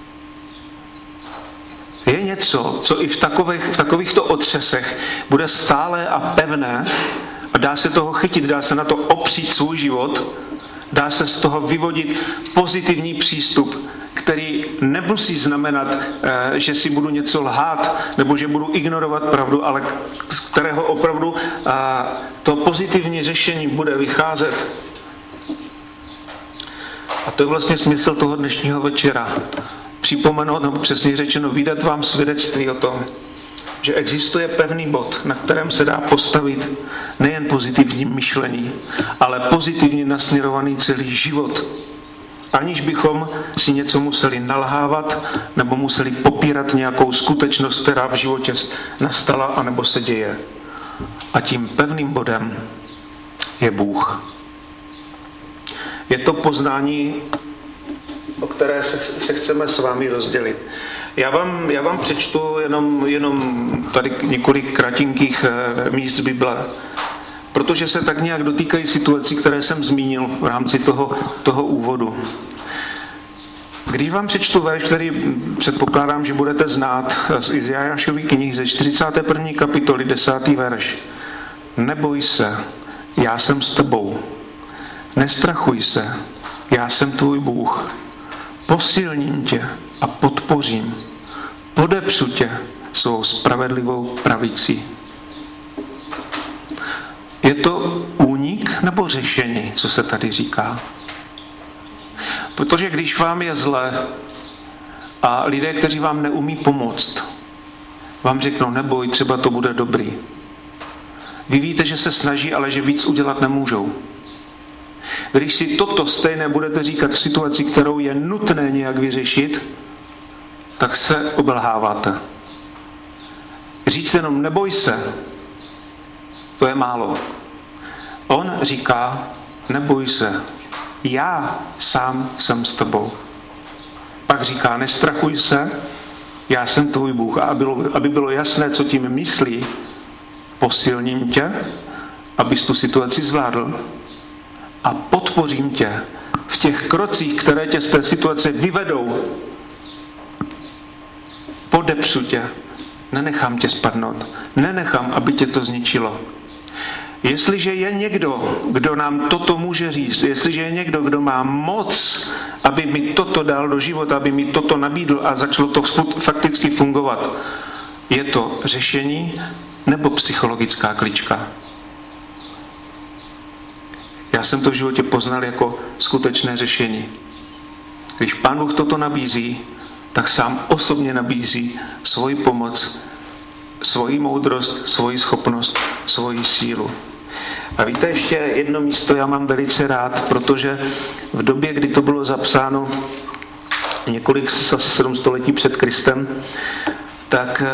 Je něco, co i v takovýchto otřesech bude stále a pevné a dá se toho chytit, dá se na to opřít svůj život, dá se z toho vyvodit pozitivní přístup, který nemusí znamenat, že si budu něco lhát nebo že budu ignorovat pravdu, ale z kterého opravdu to pozitivní řešení bude vycházet A to je vlastně smysl toho dnešního večera. Připomenout, nebo přesně řečeno, vydat vám svědectví o tom, že existuje pevný bod, na kterém se dá postavit nejen pozitivní myšlení, ale pozitivně nasměrovaný celý život. Aniž bychom si něco museli nalhávat nebo museli popírat nějakou skutečnost, která v životě nastala anebo se děje. A tím pevným bodem je Bůh. Je to poznání, o které se chceme s vámi rozdělit. Já vám přečtu jenom tady několik kratinkých míst Bible, protože se tak nějak dotýkají situací, které jsem zmínil v rámci toho úvodu. Když vám přečtu verš, který předpokládám, že budete znát z Izajášovy knihy ze 41. kapitoly 10. verš. Neboj se, já jsem s tebou. Nestrachuj se, já jsem tvůj Bůh. Posilním tě a podpořím. Podepřu tě svou spravedlivou pravicí. Je to únik nebo řešení, co se tady říká? Protože když vám je zle a lidé, kteří vám neumí pomoct, vám řeknou, neboj, třeba to bude dobrý. Vy víte, že se snaží, ale že víc udělat nemůžou. Když si toto stejné budete říkat v situaci, kterou je nutné nějak vyřešit, tak se obelháváte. Říct jenom neboj se, to je málo. On říká, neboj se, já sám jsem s tebou. Pak říká, nestrachuj se, já jsem tvůj Bůh. A aby bylo jasné, co tím myslí, posilním tě, abys tu situaci zvládl a podpořím tě v těch krocích, které tě z té situace vyvedou. Podepřu tě, nenechám tě spadnout, nenechám, aby tě to zničilo. Jestliže je někdo, kdo nám toto může říct, jestliže je někdo, kdo má moc, aby mi toto dal do života, aby mi toto nabídl a začalo to fakticky fungovat, je to řešení nebo psychologická klička? Já jsem to v životě poznal jako skutečné řešení. Když Pán Bůh toto nabízí, tak sám osobně nabízí svoji pomoc, svoji moudrost, svoji schopnost, svoji sílu. A víte, ještě jedno místo já mám velice rád, protože v době, kdy to bylo zapsáno několik 7 století před Kristem, tak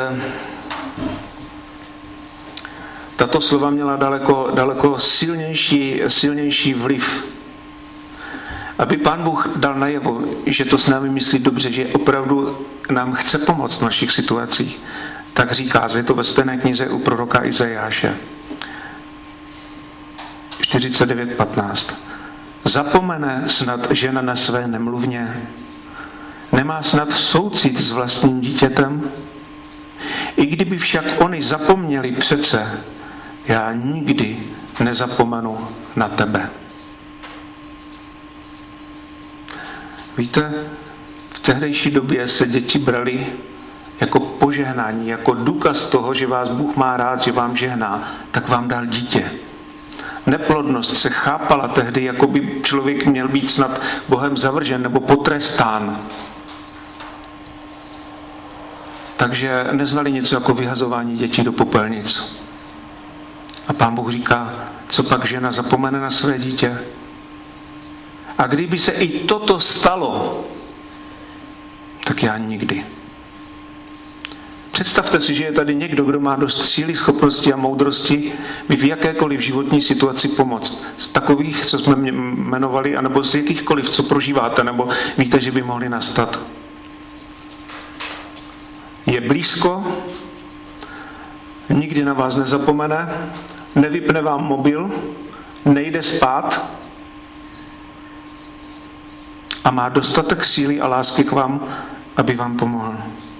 tato slova měla daleko silnější vliv. Aby Pán Bůh dal najevo, že to s námi myslí dobře, že opravdu nám chce pomoct v našich situacích, tak říká, je to ve stejné knize u proroka Izajáše. 49:15. Zapomene snad žena na své nemluvně? Nemá snad soucit s vlastním dítětem? I kdyby však oni zapomněli přece, já nikdy nezapomenu na tebe. Víte, v tehdejší době se děti brali jako požehnání, jako důkaz toho, že vás Bůh má rád, že vám žehná, tak vám dal dítě. Neplodnost se chápala tehdy, jako by člověk měl být snad Bohem zavržen nebo potrestán. Takže neznali něco jako vyhazování dětí do popelnic. A Pán Bůh říká, co pak žena zapomene na své dítě? A kdyby se i toto stalo, tak já nikdy. Představte si, že je tady někdo, kdo má dost síly, schopnosti a moudrosti, by v jakékoliv životní situaci pomoct. Z takových, co jsme jmenovali, anebo z jakýchkoliv, co prožíváte, nebo víte, že by mohly nastat. Je blízko, nikdy na vás nezapomene, nevypne vám mobil, nejde spát a má dostatek síly a lásky k vám, aby vám pomohl.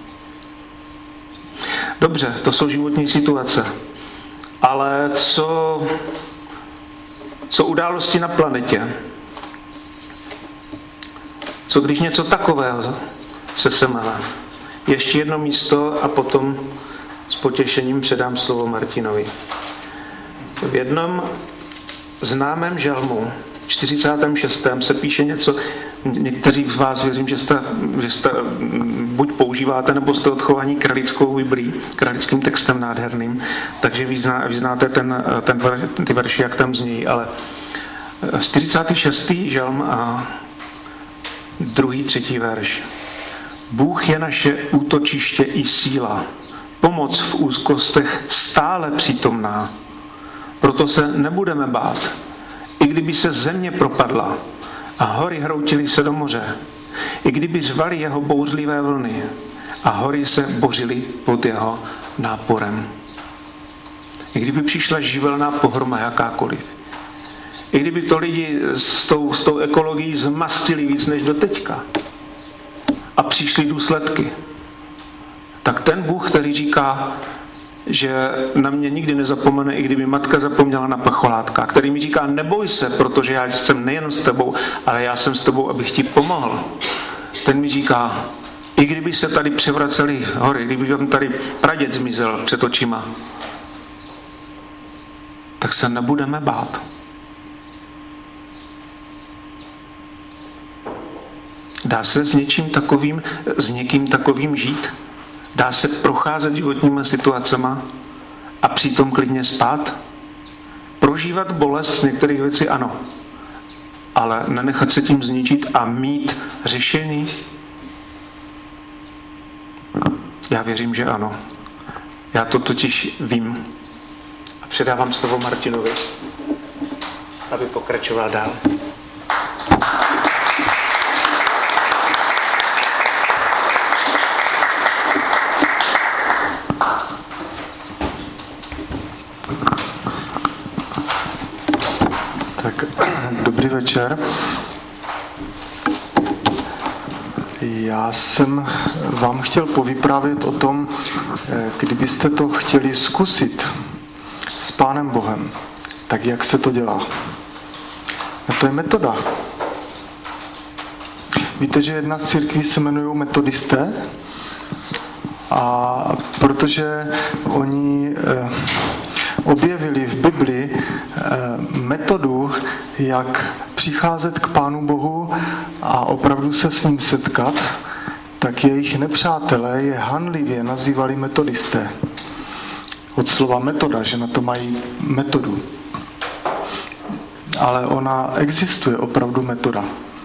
Dobře, to jsou životní situace. Ale co události na planetě? Co když něco takového se semele? Ještě jedno místo a potom s potěšením předám slovo Martinovi. V jednom známém žalmu, 46. se píše něco někteří z vás věřím, že jste buď používáte, nebo jste odchovaní kralickou Biblí, kralickým textem nádherným, takže vy znáte ty verše, jak tam znějí, ale 46. žalm a 2. 3. verš. Bůh je naše útočiště i síla, pomoc v úzkostech stále přítomná. Proto se nebudeme bát, i kdyby se země propadla a hory hroutily se do moře, i kdyby řvaly jeho bouřlivé vlny a hory se bořily pod jeho náporem. I kdyby přišla živelná pohroma jakákoliv. I kdyby to lidi s tou ekologií zmastili víc než doteďka a přišly důsledky, tak ten Bůh, který říká, že na mě nikdy nezapomene, i kdyby matka zapomněla na pacholátka, který mi říká, neboj se, protože já jsem nejen s tebou, ale já jsem s tebou, abych ti pomohl. Ten mi říká, i kdyby se tady převracely hory, kdyby tam tady praděd zmizel před očima, tak se nebudeme bát. Dá se s někým takovým žít? Dá se procházet životními situacema a přitom klidně spát? Prožívat bolest z některých věcí ano, ale nenechat se tím zničit a mít řešení? Já věřím, že ano. Já to totiž vím. A předávám slovo Martinovi, aby pokračoval dál. Dobrý večer. Já jsem vám chtěl povyprávět o tom, kdybyste to chtěli zkusit s Pánem Bohem, tak jak se to dělá. A to je metoda. Víte, že jedna z církví se jmenují metodisté? A protože oni objevili v Bibli metodu, jak přicházet k Pánu Bohu a opravdu se s ním setkat, tak jejich nepřátelé je hanlivě nazývali metodisté. Od slova metoda, že na to mají metodu. Ale ona existuje opravdu metoda.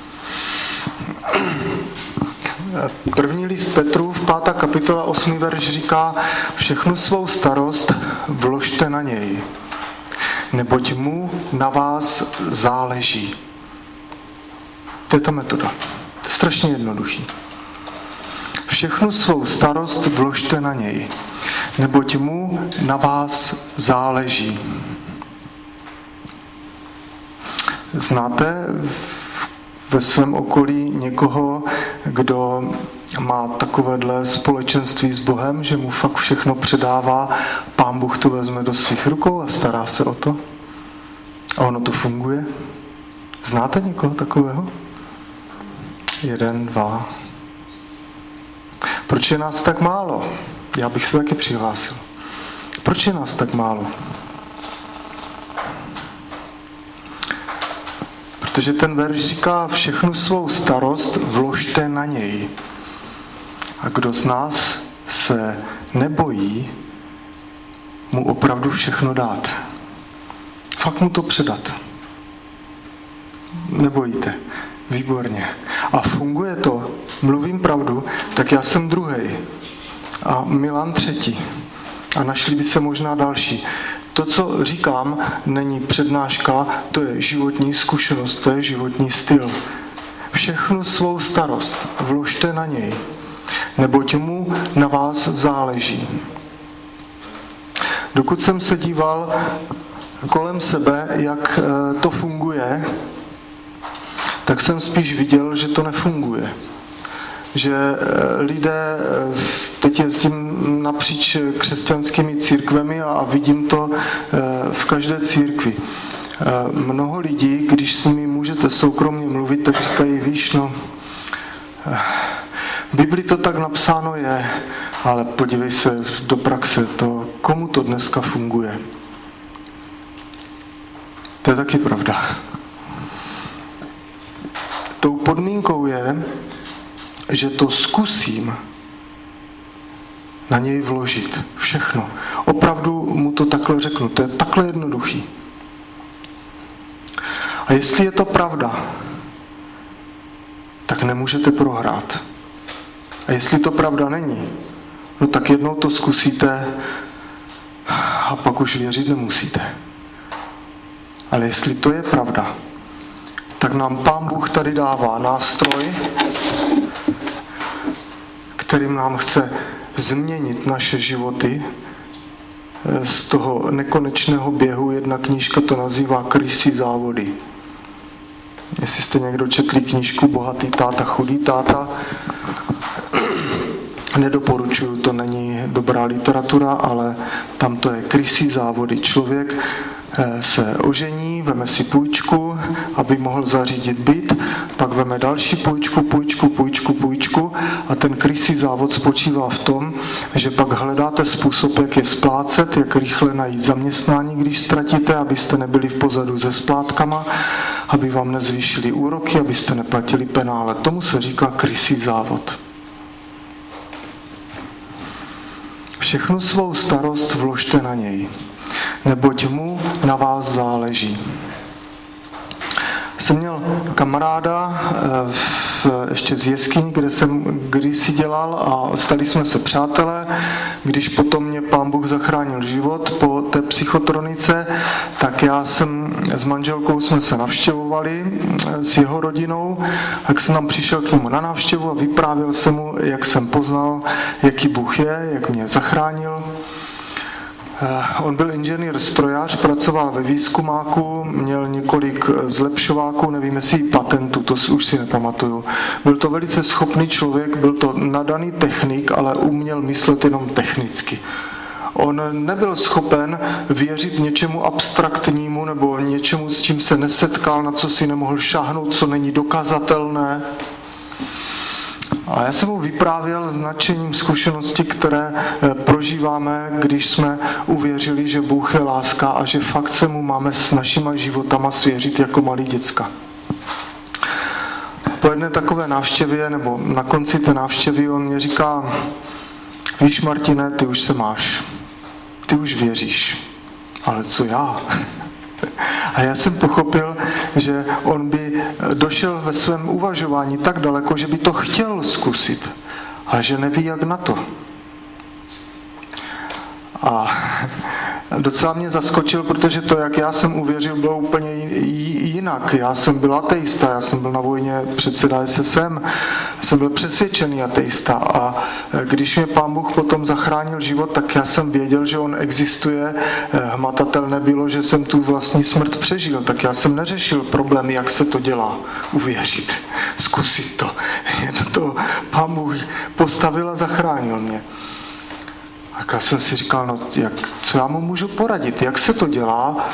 První list Petrův, 5. kapitola, 8. verš říká, všechnu svou starost vložte na něj, neboť mu na vás záleží. To je ta metoda. To je strašně jednoduchý. Všechnu svou starost vložte na něj, neboť mu na vás záleží. Znáte ve svém okolí někoho, kdo má takovéhle společenství s Bohem, že mu fakt všechno předává, Pán Bůh to vezme do svých rukou a stará se o to? A ono to funguje? Znáte někoho takového? 1, 2. Proč je nás tak málo? Já bych se taky přihlásil. Proč je nás tak málo? Protože ten verš říká, všechnu svou starost vložte na něj. A kdo z nás se nebojí mu opravdu všechno dát? Fakt mu to předat. Nebojíte. Výborně. A funguje to, mluvím pravdu, tak já jsem druhej. A Milan třetí. A našli by se možná další. To, co říkám, není přednáška, to je životní zkušenost, to je životní styl. Všechnu svou starost vložte na něj, neboť mu na vás záleží. Dokud jsem se díval kolem sebe, jak to funguje, tak jsem spíš viděl, že to nefunguje. Že lidé, teď jezdím napříč křesťanskými církvemi a vidím to v každé církvi. Mnoho lidí, když s nimi můžete soukromně mluvit, tak říkají, víš, no, v Bibli to tak napsáno je, ale podívej se do praxe, komu to dneska funguje. To je taky pravda. Tou podmínkou je, že to zkusím na něj vložit všechno. Opravdu mu to takhle řeknu. To je takhle jednoduchý. A jestli je to pravda, tak nemůžete prohrát. A jestli to pravda není, no tak jednou to zkusíte a pak už věřit nemusíte. Ale jestli to je pravda, tak nám Pán Bůh tady dává nástroj, kterým nám chce změnit naše životy z toho nekonečného běhu. Jedna knížka to nazývá Krysí závody. Jestli jste někdo četli knížku Bohatý táta, chudý táta, nedoporučuju, to není dobrá literatura, ale tam to je krysí závody. Člověk se ožení, veme si půjčku, aby mohl zařídit byt, pak veme další půjčku a ten krysí závod spočívá v tom, že pak hledáte způsob, jak je splácet, jak rychle najít zaměstnání, když ztratíte, abyste nebyli v pozadu se splátkama, aby vám nezvýšili úroky, abyste neplatili penále. Tomu se říká krysí závod. Všechnu svou starost vložte na něj, neboť mu na vás záleží. Jsem měl kamaráda ještě z jeskyní, kde jsem kdysi dělal a stali jsme se přátelé. Když potom mě Pán Bůh zachránil život po té psychotronice, tak já jsem s manželkou jsme se navštěvovali s jeho rodinou, tak jsem tam přišel k němu na návštěvu a vyprávěl jsem mu, jak jsem poznal, jaký Bůh je, jak mě zachránil. On byl inženýr strojař, pracoval ve výzkumáku, měl několik zlepšováků, nevím jestli patentů, to už si nepamatuju. Byl to velice schopný člověk, byl to nadaný technik, ale uměl myslet jenom technicky. On nebyl schopen věřit něčemu abstraktnímu nebo něčemu, s čím se nesetkal, na co si nemohl šáhnout, co není dokazatelné. A já jsem mu vyprávěl s nadšením zkušenosti, které prožíváme, když jsme uvěřili, že Bůh je láska a že fakt se mu máme s našima životama svěřit jako malí děcka. Po jedné takové návštěvě, nebo na konci té návštěvy, on mě říká: víš, Martine, ty už se máš, ty už věříš, ale co já? A já jsem pochopil, že on by došel ve svém uvažování tak daleko, že by to chtěl zkusit, ale že neví, jak na to. A docela mě zaskočil, protože to, jak já jsem uvěřil, bylo úplně jinak. Já jsem byl ateista, já jsem byl na vojně předseda SSM, jsem byl přesvědčený ateista a když mě Pán Bůh potom zachránil život, tak já jsem věděl, že on existuje, hmatatelné bylo, že jsem tu vlastní smrt přežil, tak já jsem neřešil problémy, jak se to dělá, uvěřit, zkusit to. Jen to Pán Bůh postavil a zachránil mě. Tak já jsem si říkal, no co já mu můžu poradit, jak se to dělá,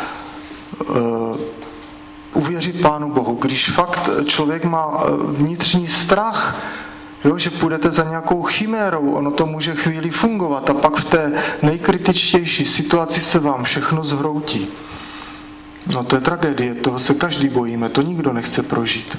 uvěřit Pánu Bohu, když fakt člověk má vnitřní strach, jo, že půjdete za nějakou chimérou, ono to může chvíli fungovat a pak v té nejkritičtější situaci se vám všechno zhroutí. No to je tragédie, toho se každý bojíme, to nikdo nechce prožít.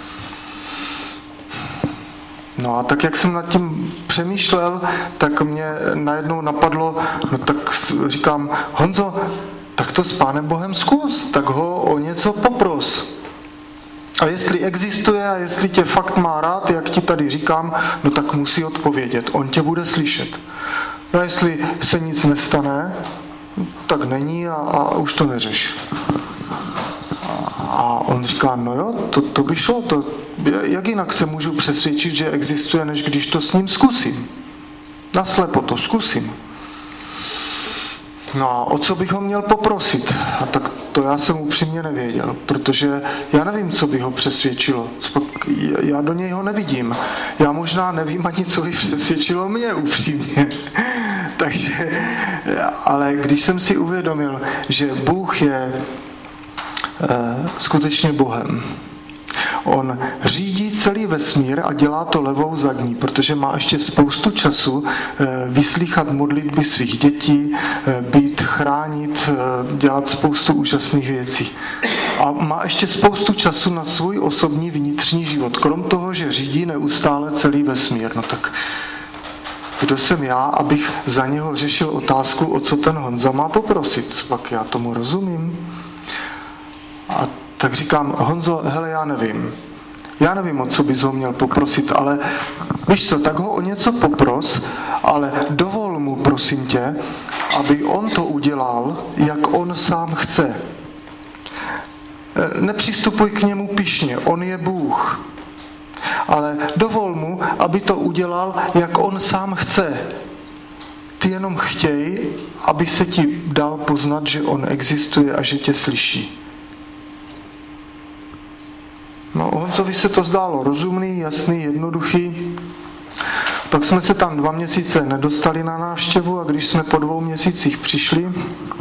No a tak, jak jsem nad tím přemýšlel, tak mě najednou napadlo, no tak říkám, Honzo, tak to s Pánem Bohem zkus, tak ho o něco popros. A jestli existuje a jestli tě fakt má rád, jak ti tady říkám, no tak musí odpovědět, on tě bude slyšet. No a jestli se nic nestane, tak není a už to neřeš. A on říká, no jo, to by šlo, jak jinak se můžu přesvědčit, že existuje, než když to s ním zkusím. Naslepo to zkusím. No a o co bych ho měl poprosit? A tak to já jsem upřímně nevěděl, protože já nevím, co by ho přesvědčilo. Já do něj ho nevidím. Já možná nevím ani, co by přesvědčilo mě upřímně. Takže, ale když jsem si uvědomil, že Bůh je skutečně Bohem. On řídí celý vesmír a dělá to levou zadní, protože má ještě spoustu času vyslýchat modlitby svých dětí, být, chránit, dělat spoustu úžasných věcí. a má ještě spoustu času na svůj osobní vnitřní život, krom toho, že řídí neustále celý vesmír. No tak kdo jsem já, abych za něho řešil otázku, o co ten Honza má poprosit? Pak já tomu rozumím. A tak říkám, Honzo, hele, já nevím. Já nevím, o co bys ho měl poprosit, ale víš co, tak ho o něco popros, ale dovol mu, prosím tě, aby on to udělal, jak on sám chce. Nepřistupuj k němu pyšně, on je Bůh. Ale dovol mu, aby to udělal, jak on sám chce. Ty jenom chtěj, aby se ti dal poznat, že on existuje a že tě slyší. No, Honzovi se to zdálo rozumný, jasný, jednoduchý. Pak jsme se tam 2 měsíce nedostali na návštěvu a když jsme po 2 měsících přišli,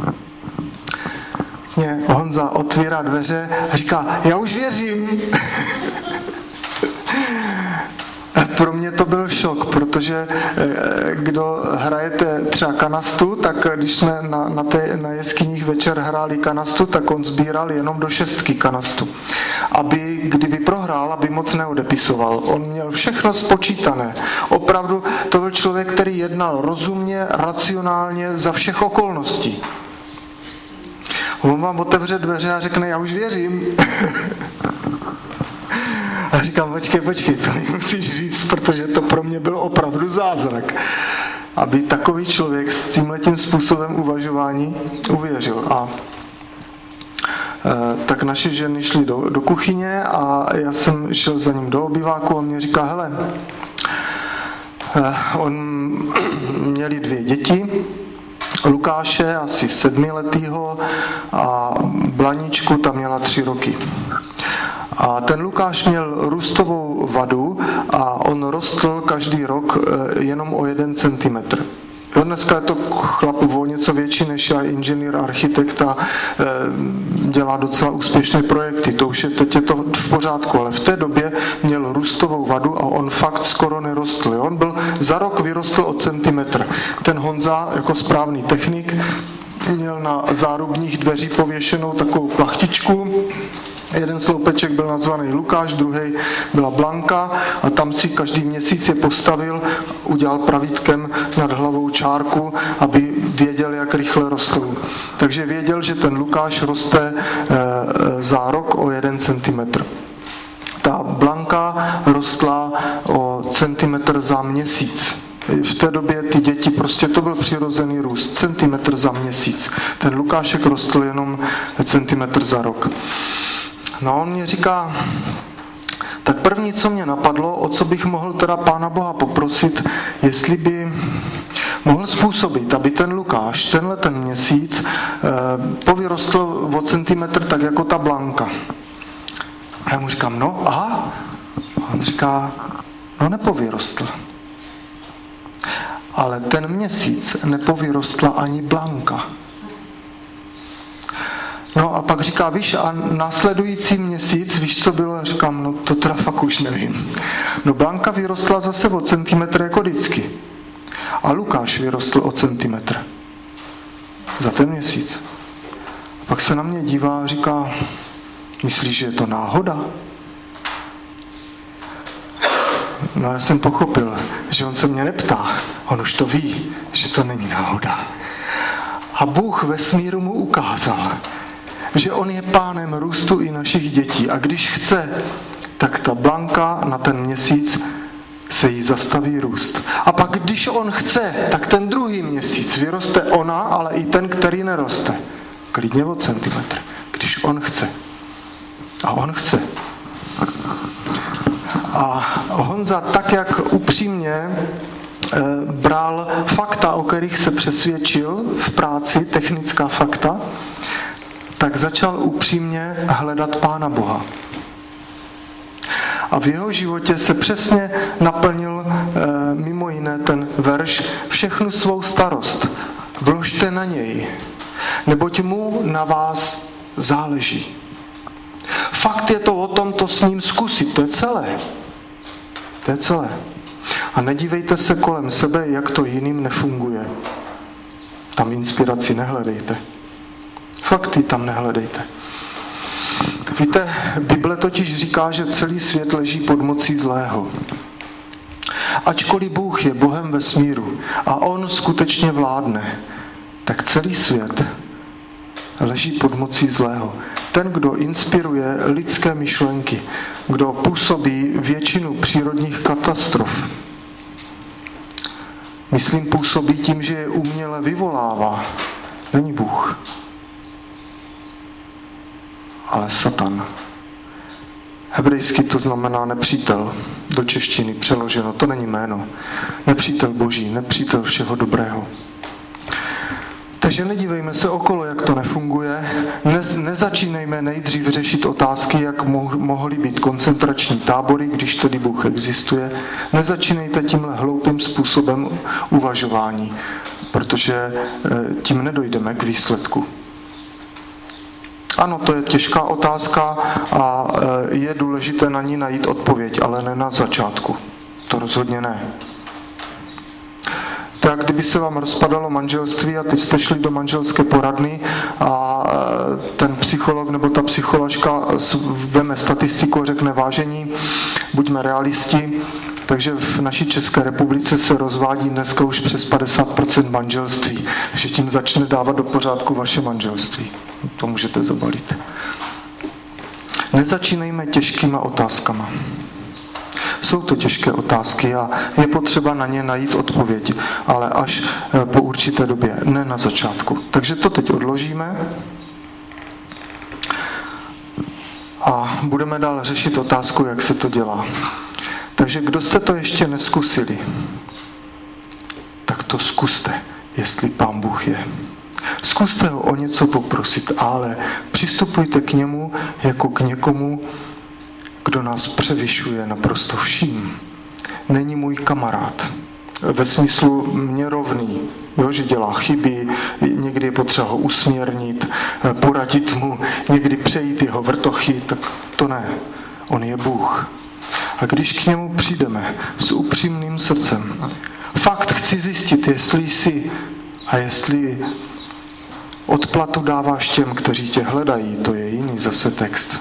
mě Honza otvírá dveře a říká, já už věřím. Pro mě to byl šok, protože kdo hrajete třeba kanastu, tak když jsme na jeskyních večer hráli kanastu, tak on sbíral jenom do 6 kanastu. Aby, kdyby prohrál, aby moc neodepisoval. On měl všechno spočítané. Opravdu to byl člověk, který jednal rozumně, racionálně za všech okolností. On vám otevře dveře a řekne, já už věřím. A říkám, počkej, to nemusíš říct, protože to pro mě byl opravdu zázrak. Aby takový člověk s tímhletím způsobem uvažování uvěřil. A tak naše ženy šly do kuchyně a já jsem šel za ním do obyváku a on mě říká, hele, on měli 2 děti, Lukáše, asi 7letýho, a Blaničku, tam měla 3 roky. A ten Lukáš měl růstovou vadu a on rostl každý rok jenom o 1 centimetr. Dneska je to chlap o něco větší než já, inženýr, architekt a dělá docela úspěšné projekty. To už je, teď je to v pořádku, ale v té době měl růstovou vadu a on fakt skoro nerostl. On byl za rok vyrostl o centimetr. Ten Honza jako správný technik měl na zárubních dveří pověšenou takovou plachtičku. Jeden sloupeček byl nazvaný Lukáš, druhý byla Blanka a tam si každý měsíc je postavil, udělal pravítkem nad hlavou čárku, aby věděl, jak rychle rostou. Takže věděl, že ten Lukáš roste za rok o 1 centimetr. Ta Blanka rostla o centimetr za měsíc. V té době ty děti, prostě to byl přirozený růst, centimetr za měsíc. Ten Lukášek rostl jenom centimetr za rok. No on mě říká, tak první, co mě napadlo, o co bych mohl teda Pána Boha poprosit, jestli by mohl způsobit, aby ten Lukáš ten měsíc povyrostl o centimetr tak jako ta Blanka. A já mu říkám, no aha. A on říká, no nepovyrostl. Ale ten měsíc nepovyrostla ani Blanka. No a pak říká, víš, a následující měsíc, víš, co bylo? Já říkám, no to teda fakt už nevím. No Blanka vyrostla zase o centimetr jako vždycky. A Lukáš vyrostl o centimetr. Za ten měsíc. A pak se na mě dívá a říká, myslíš, že je to náhoda? No já jsem pochopil, že on se mě neptá. On už to ví, že to není náhoda. A Bůh vesmíru mu ukázal, že on je pánem růstu i našich dětí. A když chce, tak ta Blanka na ten měsíc se jí zastaví růst. A pak, když on chce, tak ten druhý měsíc vyroste ona, ale i ten, který neroste. Klidně o centimetr. Když on chce. A on chce. A Honza tak, jak upřímně bral fakta, o kterých se přesvědčil v práci, technická fakta, tak začal upřímně hledat Pána Boha. A v jeho životě se přesně naplnil mimo jiné ten verš všechnu svou starost vložte na něj, neboť mu na vás záleží. Fakt je to o tom to s ním zkusit, to je celé. To je celé. A nedívejte se kolem sebe, jak to jiným nefunguje. Tam inspiraci nehledejte. Fakty tam nehledejte. Víte, Bible totiž říká, že celý svět leží pod mocí zlého. Ačkoliv Bůh je Bohem vesmíru a on skutečně vládne, tak celý svět leží pod mocí zlého. Ten, kdo inspiruje lidské myšlenky, kdo působí většinu přírodních katastrof, myslím, působí tím, že je uměle vyvolává, není Bůh, ale Satan. Hebrejsky to znamená nepřítel, do češtiny přeloženo, to není jméno. Nepřítel Boží, nepřítel všeho dobrého. Takže nedívejme se okolo, jak to nefunguje. Nezačínejme nejdřív řešit otázky, jak mohly být koncentrační tábory, když tedy Bůh existuje. Nezačínejte tímhle hloupým způsobem uvažování, protože tím nedojdeme k výsledku. Ano, to je těžká otázka a je důležité na ní najít odpověď, ale ne na začátku. To rozhodně ne. Tak kdyby se vám rozpadalo manželství a ty jste šli do manželské poradny a ten psycholog nebo ta psycholožka veme statistiku a řekne vážení, buďme realisti, takže v naší České republice se rozvádí dneska už přes 50% manželství, že tím začne dávat do pořádku vaše manželství. To můžete zabalit. Nezačínejme těžkýma otázkama. Jsou to těžké otázky a je potřeba na ně najít odpověď, ale až po určité době, ne na začátku. Takže to teď odložíme a budeme dál řešit otázku, jak se to dělá. Takže kdo jste to ještě neskusili, tak to zkuste, jestli Pán Bůh je. Zkuste ho o něco poprosit, ale přistupujte k němu jako k někomu, kdo nás převyšuje naprosto vším. Není můj kamarád. Ve smyslu mě rovný, jo, že dělá chyby, někdy je potřeba ho usměrnit, poradit mu, někdy přejít jeho vrtochy, tak to ne. On je Bůh. A když k němu přijdeme s upřímným srdcem, fakt chci zjistit, jestli jsi a jestli odplatu dáváš těm, kteří tě hledají, to je jiný zase text,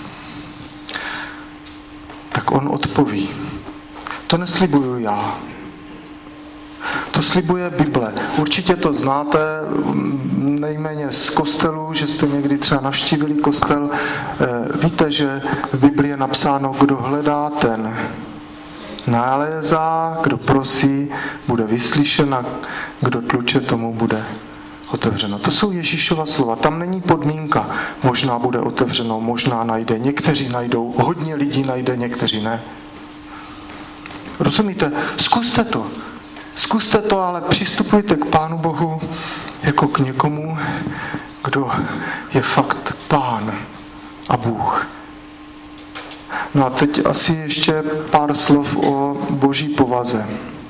tak on odpoví. To neslibuju já. To slibuje Bible. Určitě to znáte nejméně z kostelu, že jste někdy třeba navštívili kostel. Víte, že v Biblii je napsáno, kdo hledá, ten nalézá, kdo prosí, bude vyslyšen a kdo tluče, tomu bude otevřeno. To jsou Ježíšova slova. Tam není podmínka. Možná bude otevřeno, možná najde. Někteří najdou, hodně lidí najde, někteří ne. Rozumíte? Zkuste to. Zkuste to, ale přistupujte k Pánu Bohu jako k někomu, kdo je fakt Pán a Bůh. No a teď asi ještě pár slov o Boží povaze.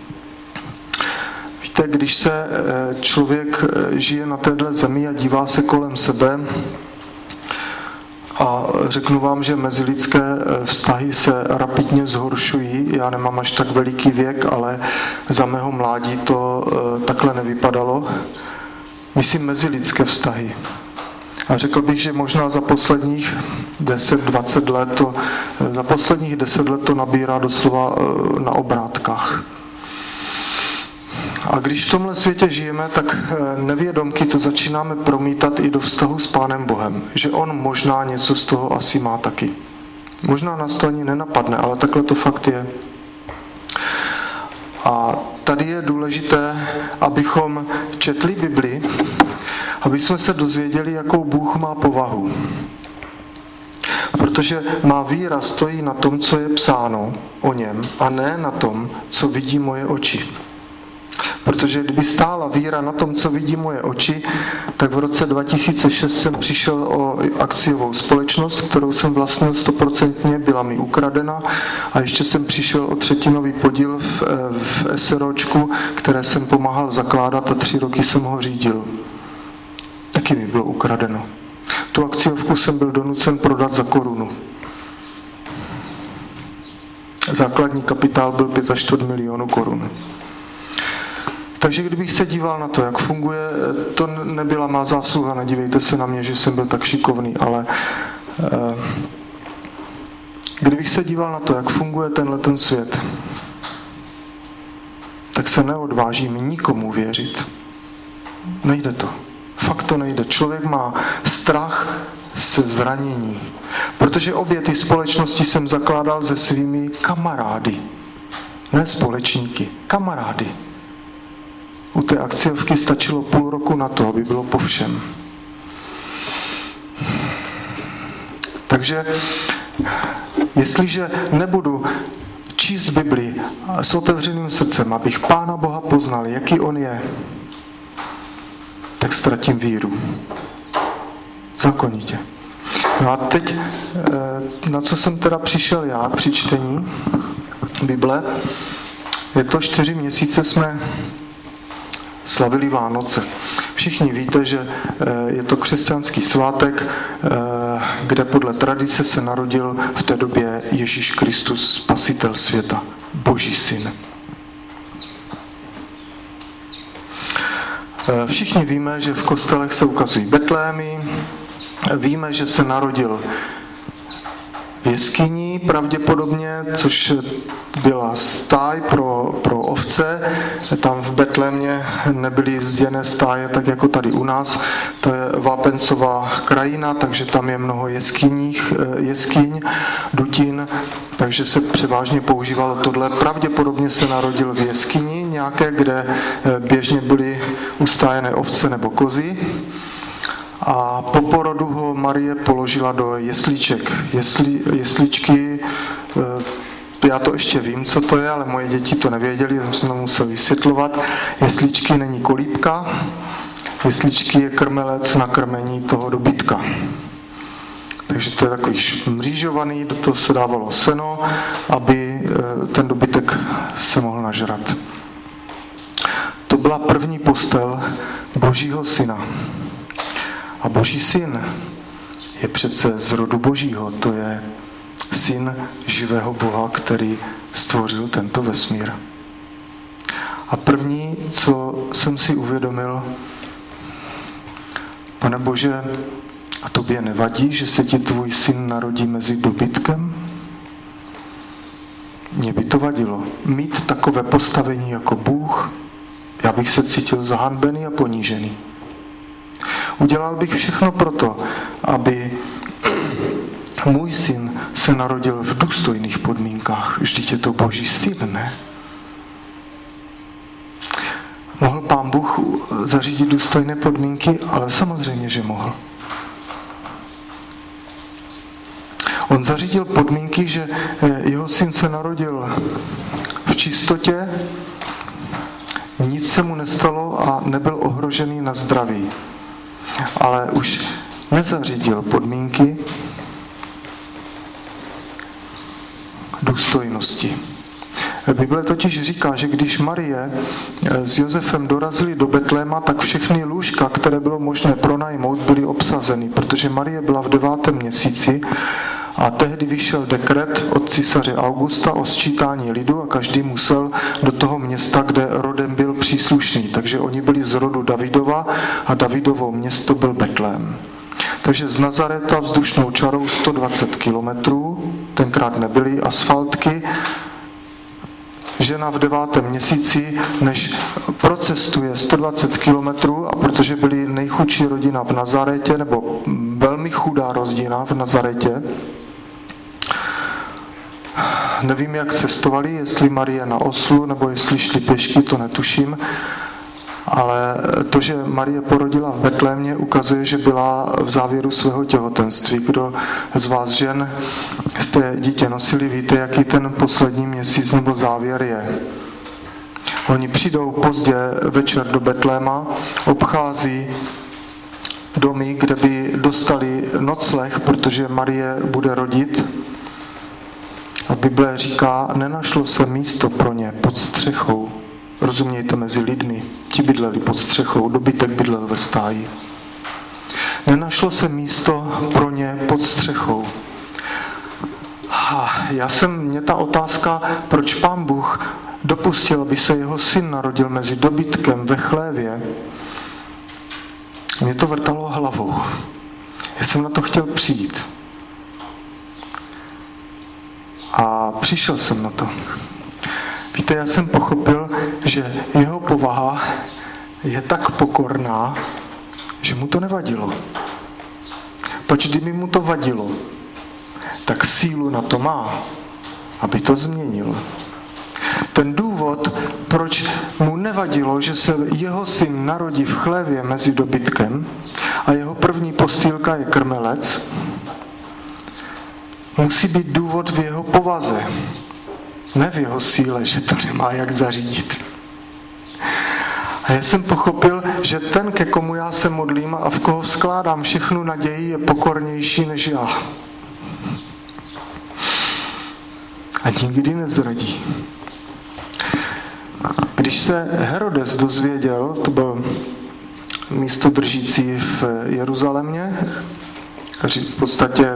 Víte, když se člověk žije na téhle zemi a dívá se kolem sebe, a řeknu vám, že mezilidské vztahy se rapidně zhoršují. Já nemám až tak veliký věk, ale za mého mládí to takhle nevypadalo. Myslím mezilidské vztahy. A řekl bych, že možná za posledních 10-20 let za posledních 10 let to nabírá doslova na obrátkách. A když v tomhle světě žijeme, tak nevědomky to začínáme promítat i do vztahu s Pánem Bohem. Že on možná něco z toho asi má taky. Možná nás to ani nenapadne, ale takhle to fakt je. A tady je důležité, abychom četli Bibli, aby jsme se dozvěděli, jakou Bůh má povahu. Protože má víra stojí na tom, co je psáno o něm, a ne na tom, co vidí moje oči. Protože kdyby stála víra na tom, co vidí moje oči, tak v roce 2006 jsem přišel o akciovou společnost, kterou jsem vlastnil 100%, byla mi ukradena, a ještě jsem přišel o 3% podíl v SROčku, které jsem pomáhal zakládat a 3 roky jsem ho řídil. Taky mi bylo ukradeno. Tu akciovku jsem byl donucen prodat za korunu. Základní kapitál byl 5,25 milionu korun. Takže kdybych se díval na to, jak funguje, to nebyla má zásluha, nedívejte se na mě, že jsem byl tak šikovný, ale Kdybych se díval na to, jak funguje ten svět, tak se neodvážím nikomu věřit. Nejde to. Fakt to nejde. Člověk má strach se zranění. Protože obě ty společnosti jsem zakládal se svými kamarády. Ne společníky, kamarády. U té akciovky stačilo půl roku na to, aby bylo po všem. Takže jestliže nebudu číst Bibli s otevřeným srdcem, abych Pána Boha poznal, jaký on je, tak ztratím víru. Zákonitě. No a teď, na co jsem teda přišel já při čtení Bible, je to 4 měsíce jsme slavili Vánoce. Všichni víte, že je to křesťanský svátek, kde podle tradice se narodil v té době Ježíš Kristus, spasitel světa, Boží syn. Všichni víme, že v kostelech se ukazují betlémy, víme, že se narodil v jeskyni pravděpodobně, což byla stáj pro ovce. Tam v Betlémě nebyly zděné stáje tak jako tady u nás. To je vápencová krajina, takže tam je mnoho jeskyň, dutin, takže se převážně používalo tohle. Pravděpodobně se narodil v jeskyni nějaké, kde běžně byly ustájené ovce nebo kozy. A po porodu ho Marie položila do jesliček. Jesličky, já to ještě vím, co to je, ale moje děti to nevěděli, jsem se to musel vysvětlovat. Jesličky není kolíbka, jesličky je krmelec na krmení toho dobytka. Takže to je takový mřížovaný, do toho se dávalo seno, aby ten dobytek se mohl nažrat. To byla první postel Božího syna. A Boží syn je přece z rodu Božího, to je syn živého Boha, který stvořil tento vesmír. A první, co jsem si uvědomil, Pane Bože, a tobě nevadí, že se ti tvůj syn narodí mezi dobytkem? Mně by to vadilo. Mít takové postavení jako Bůh, já bych se cítil zahanbený a ponížený. Udělal bych všechno proto, aby můj syn se narodil v důstojných podmínkách. Vždyť je to Boží syn, ne? Mohl Pán Bůh zařídit důstojné podmínky, ale samozřejmě, že mohl. On zařídil podmínky, že jeho syn se narodil v čistotě, nic se mu nestalo a nebyl ohrožený na zdraví. Ale už nezařídil podmínky důstojnosti. Bible totiž říká, že když Marie s Josefem dorazili do Betléma, tak všechny lůžka, které bylo možné pronajmout, byly obsazeny, protože Marie byla v 9. měsíci a tehdy vyšel dekret od císaře Augusta o sčítání lidu a každý musel do toho města, kde rodem byl příslušný. Takže oni byli z rodu Davidova a Davidovo město byl Betlém. Takže z Nazareta vzdušnou čarou 120 kilometrů, tenkrát nebyly asfaltky, žena v 9. měsíci, než procestuje 120 kilometrů, a protože byli nejchudší rodina v Nazaretě, nebo velmi chudá rodina v Nazaretě, nevím, jak cestovali, jestli Marie na oslu, nebo jestli šli pěšky, to netuším, ale to, že Marie porodila v Betlémě, ukazuje, že byla v závěru svého těhotenství. Kdo z vás žen jste dítě nosili, víte, jaký ten poslední měsíc nebo závěr je. Oni přijdou pozdě večer do Betléma, obchází domy, kde by dostali nocleh, protože Marie bude rodit. A Bible říká, nenašlo se místo pro ně pod střechou. Rozumějte, mezi lidmi. Ti bydleli pod střechou, dobytek bydlel ve stáji. Nenašlo se místo pro ně pod střechou. Mě ta otázka, proč Pán Bůh dopustil, aby se jeho syn narodil mezi dobytkem ve chlévě, mě to vrtalo hlavou. Já jsem na to chtěl přijít. A přišel jsem na to. Víte, já jsem pochopil, že jeho povaha je tak pokorná, že mu to nevadilo. Proč kdyby mu to vadilo, tak sílu na to má, aby to změnil. Ten důvod, proč mu nevadilo, že se jeho syn narodí v chlévě mezi dobytkem a jeho první postýlka je krmelec, musí být důvod v jeho povaze, ne v jeho síle, že to nemá jak zařídit. A já jsem pochopil, že ten, ke komu já se modlím a v koho vskládám všechnu naději, je pokornější než já. A nikdy nezradí. Když se Herodes dozvěděl, to byl místodržící v Jeruzalémě, v podstatě,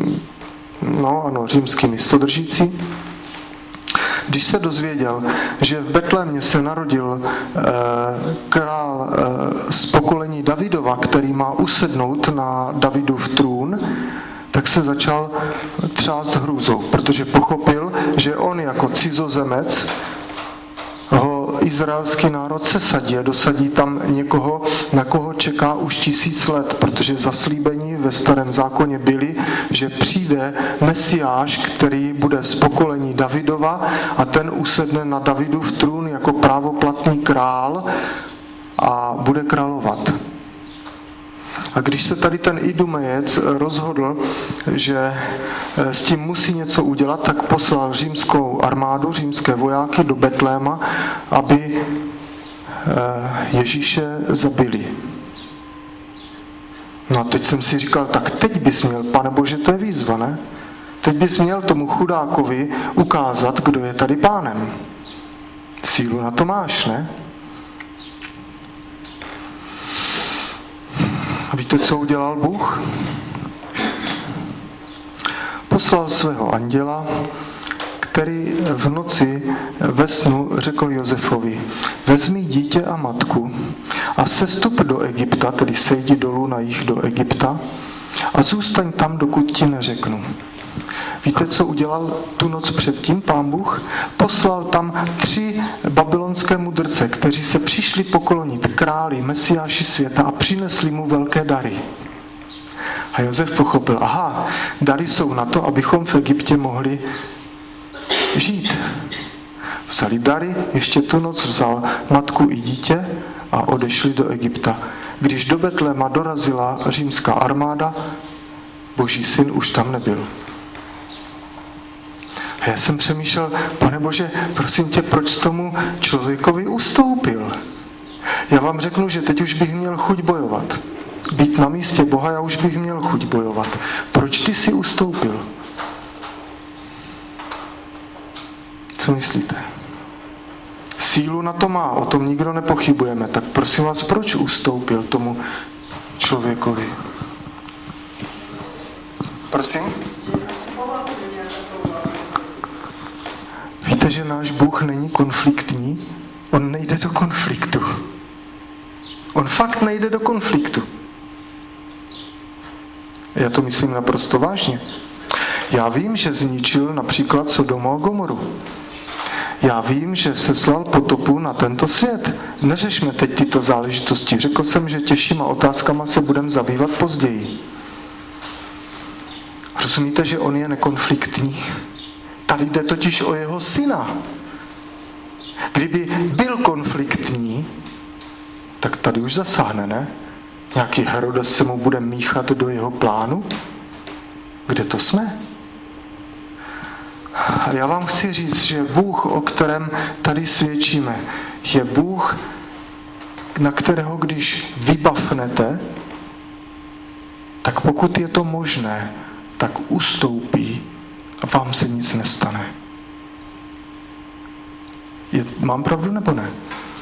římský místodržící, když se dozvěděl, že v Betlémě se narodil král z pokolení Davidova, který má usednout na Davidův trůn, tak se začal třást hrůzou, protože pochopil, že on jako cizozemec ho izraelský národ sesadí a dosadí tam někoho, na koho čeká už 1000 let, protože zaslíbení ve Starém zákoně byli, že přijde Mesiáš, který bude z pokolení Davidova a ten usedne na Davidův trůn jako právoplatný král a bude královat. A když se tady ten Idumejec rozhodl, že s tím musí něco udělat, tak poslal římskou armádu, římské vojáky do Betléma, aby Ježíše zabili. No a teď jsem si říkal, tak teď bys měl, Pane Bože, to je výzva, ne? Teď bys měl tomu chudákovi ukázat, kdo je tady pánem. Sílu na to máš, ne? A víte, co udělal Bůh? Poslal svého anděla, který v noci ve snu řekl Josefovi, vezmi dítě a matku a sestup do Egypta, tedy sejdi dolů na jih do Egypta a zůstaň tam, dokud ti neřeknu. Víte, co udělal tu noc předtím Pán Bůh? Poslal tam 3 babylonské mudrce, kteří se přišli poklonit králi, Mesiáši světa a přinesli mu velké dary. A Josef pochopil, aha, dary jsou na to, abychom v Egyptě mohli žít. Vzali dary, ještě tu noc vzal matku i dítě a odešli do Egypta. Když do Betléma dorazila římská armáda, Boží syn už tam nebyl. A já jsem přemýšlel, Pane Bože, prosím tě, proč tomu člověkovi ustoupil? Já vám řeknu, že teď už bych měl chuť bojovat. Být na místě Boha, já už bych měl chuť bojovat. Proč ty jsi ustoupil? Co myslíte? Sílu na to má, o tom nikdo nepochybujeme. Tak prosím vás, proč ustoupil tomu člověkovi? Prosím? Víte, že náš Bůh není konfliktní? On nejde do konfliktu. On fakt nejde do konfliktu. Já to myslím naprosto vážně. Já vím, že zničil například Sodomu a Gomoru. Já vím, že seslal potopu na tento svět. Neřešme teď tyto záležitosti. Řekl jsem, že těžšíma otázkama se budeme zabývat později. Rozumíte, že on je nekonfliktní? Tady jde totiž o jeho syna. Kdyby byl konfliktní, tak tady už zasáhne, ne? Nějaký Herodes se mu bude míchat do jeho plánu? Kde to jsme? A já vám chci říct, že Bůh, o kterém tady svědčíme, je Bůh, na kterého když vybavnete, tak pokud je to možné, tak ustoupí a vám se nic nestane. Mám pravdu nebo ne?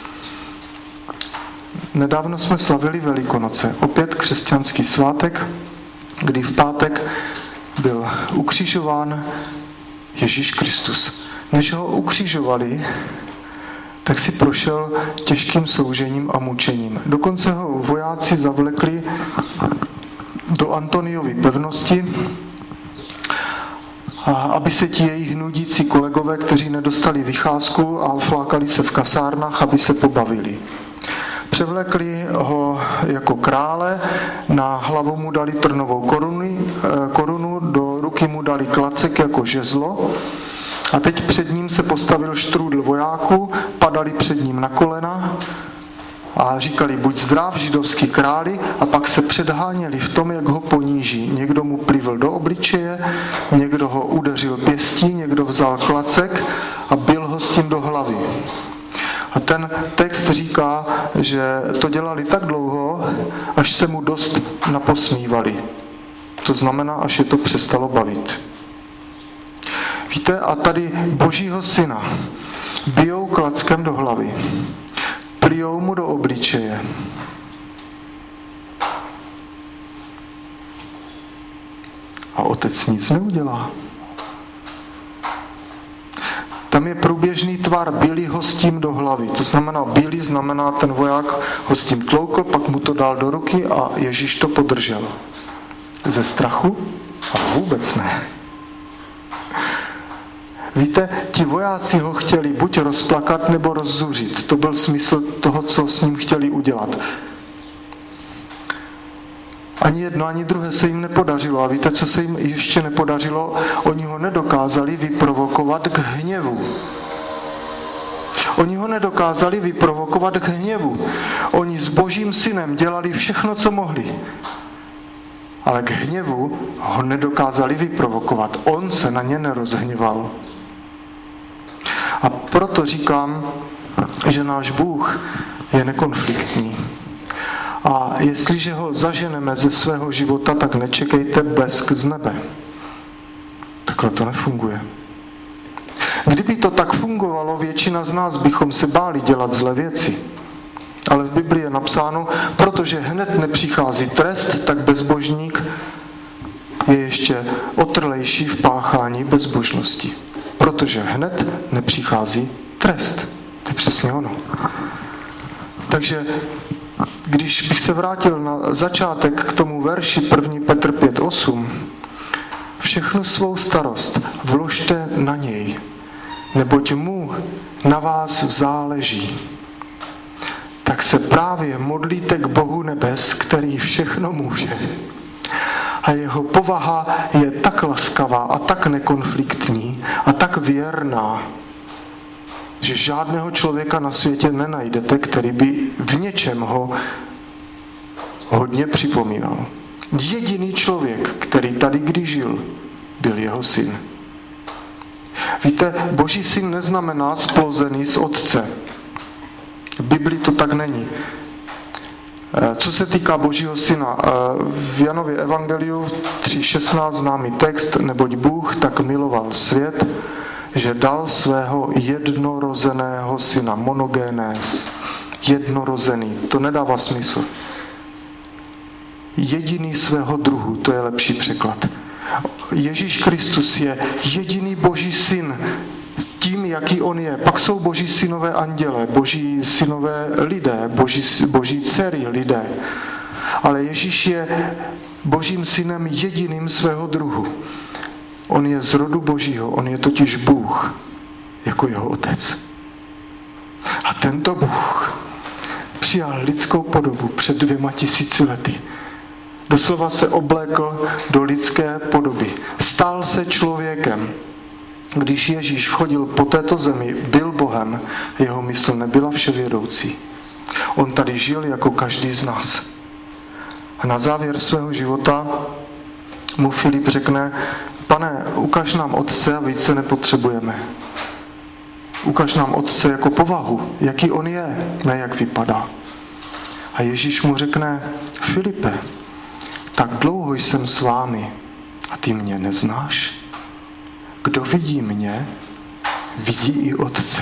Nedávno jsme slavili Velikonoce. Opět křesťanský svátek, kdy v pátek byl ukřižován Ježíš Kristus. Než ho ukřižovali, tak si prošel těžkým soužením a mučením. Dokonce ho vojáci zavlekli do Antoniovy pevnosti a aby se ti jejich nudící kolegové, kteří nedostali vycházku a flákali se v kasárnách, aby se pobavili. Převlekli ho jako krále, na hlavu mu dali trnovou korunu, do ruky mu dali klacek jako žezlo a teď před ním se postavil štrůdl vojáků, padali před ním na kolena a říkali, buď zdrav, židovský králi, a pak se předháněli v tom, jak ho poníží. Někdo mu plivl do obličeje, někdo ho udeřil pěstí, někdo vzal klacek a bil ho s tím do hlavy. A ten text říká, že to dělali tak dlouho, až se mu dost naposmívali. To znamená, až je to přestalo bavit. Víte, a tady Božího syna bijou klackem do hlavy, plijou mu do obličeje. A otec nic neudělá. Tam je průběžný tvar, bili ho s tím do hlavy. To znamená, bili znamená, ten voják ho s tím tloukl, pak mu to dal do ruky a Ježíš to podržel. Ze strachu? A vůbec ne. Víte, ti vojáci ho chtěli buď rozplakat, nebo rozzuřit. To byl smysl toho, co s ním chtěli udělat. Ani jedno, ani druhé se jim nepodařilo. A víte, co se jim ještě nepodařilo? Oni ho nedokázali vyprovokovat k hněvu. Oni ho nedokázali vyprovokovat k hněvu. Oni s Božím synem dělali všechno, co mohli. Ale k hněvu ho nedokázali vyprovokovat. On se na ně nerozhněval. A proto říkám, že náš Bůh je nekonfliktní. A jestliže ho zaženeme ze svého života, tak nečekejte blesk z nebe. Takhle to nefunguje. Kdyby to tak fungovalo, většina z nás bychom se báli dělat zlé věci. Ale v Biblii je napsáno, protože hned nepřichází trest, tak bezbožník je ještě otrlejší v páchání bezbožnosti. Protože hned nepřichází trest. To je přesně ono. Takže když bych se vrátil na začátek k tomu verši 1. Petr 5:8, všechnu svou starost vložte na něj, neboť mu na vás záleží. Tak se právě modlíte k Bohu nebes, který všechno může. A jeho povaha je tak laskavá a tak nekonfliktní a tak věrná, že žádného člověka na světě nenajdete, který by v něčem ho hodně připomínal. Jediný člověk, který tady kdy žil, byl jeho syn. Víte, Boží syn neznamená splozený z otce. V Biblii to tak není. Co se týká Božího syna, v Janově evangeliu 3:16 známý text, neboť Bůh tak miloval svět, že dal svého jednorozeného syna, monogenes, jednorozený, to nedává smysl. Jediný svého druhu, to je lepší překlad. Ježíš Kristus je jediný Boží syn, tím, jaký on je. Pak jsou Boží synové anděle, Boží synové lidé, Boží dcery lidé. Ale Ježíš je Božím synem jediným svého druhu. On je z rodu Božího, on je totiž Bůh, jako jeho otec. A tento Bůh přijal lidskou podobu před 2000 lety. Doslova se oblékl do lidské podoby. Stal se člověkem. Když Ježíš chodil po této zemi, byl Bohem, jeho mysl nebyla vševědoucí. On tady žil jako každý z nás. A na závěr svého života mu Filip řekne, Pane, ukaž nám Otce a více nepotřebujeme. Ukaž nám Otce jako povahu, jaký on je, ne jak vypadá. A Ježíš mu řekne, Filipe, tak dlouho jsem s vámi a ty mě neznáš? Kdo vidí mě, vidí i Otce.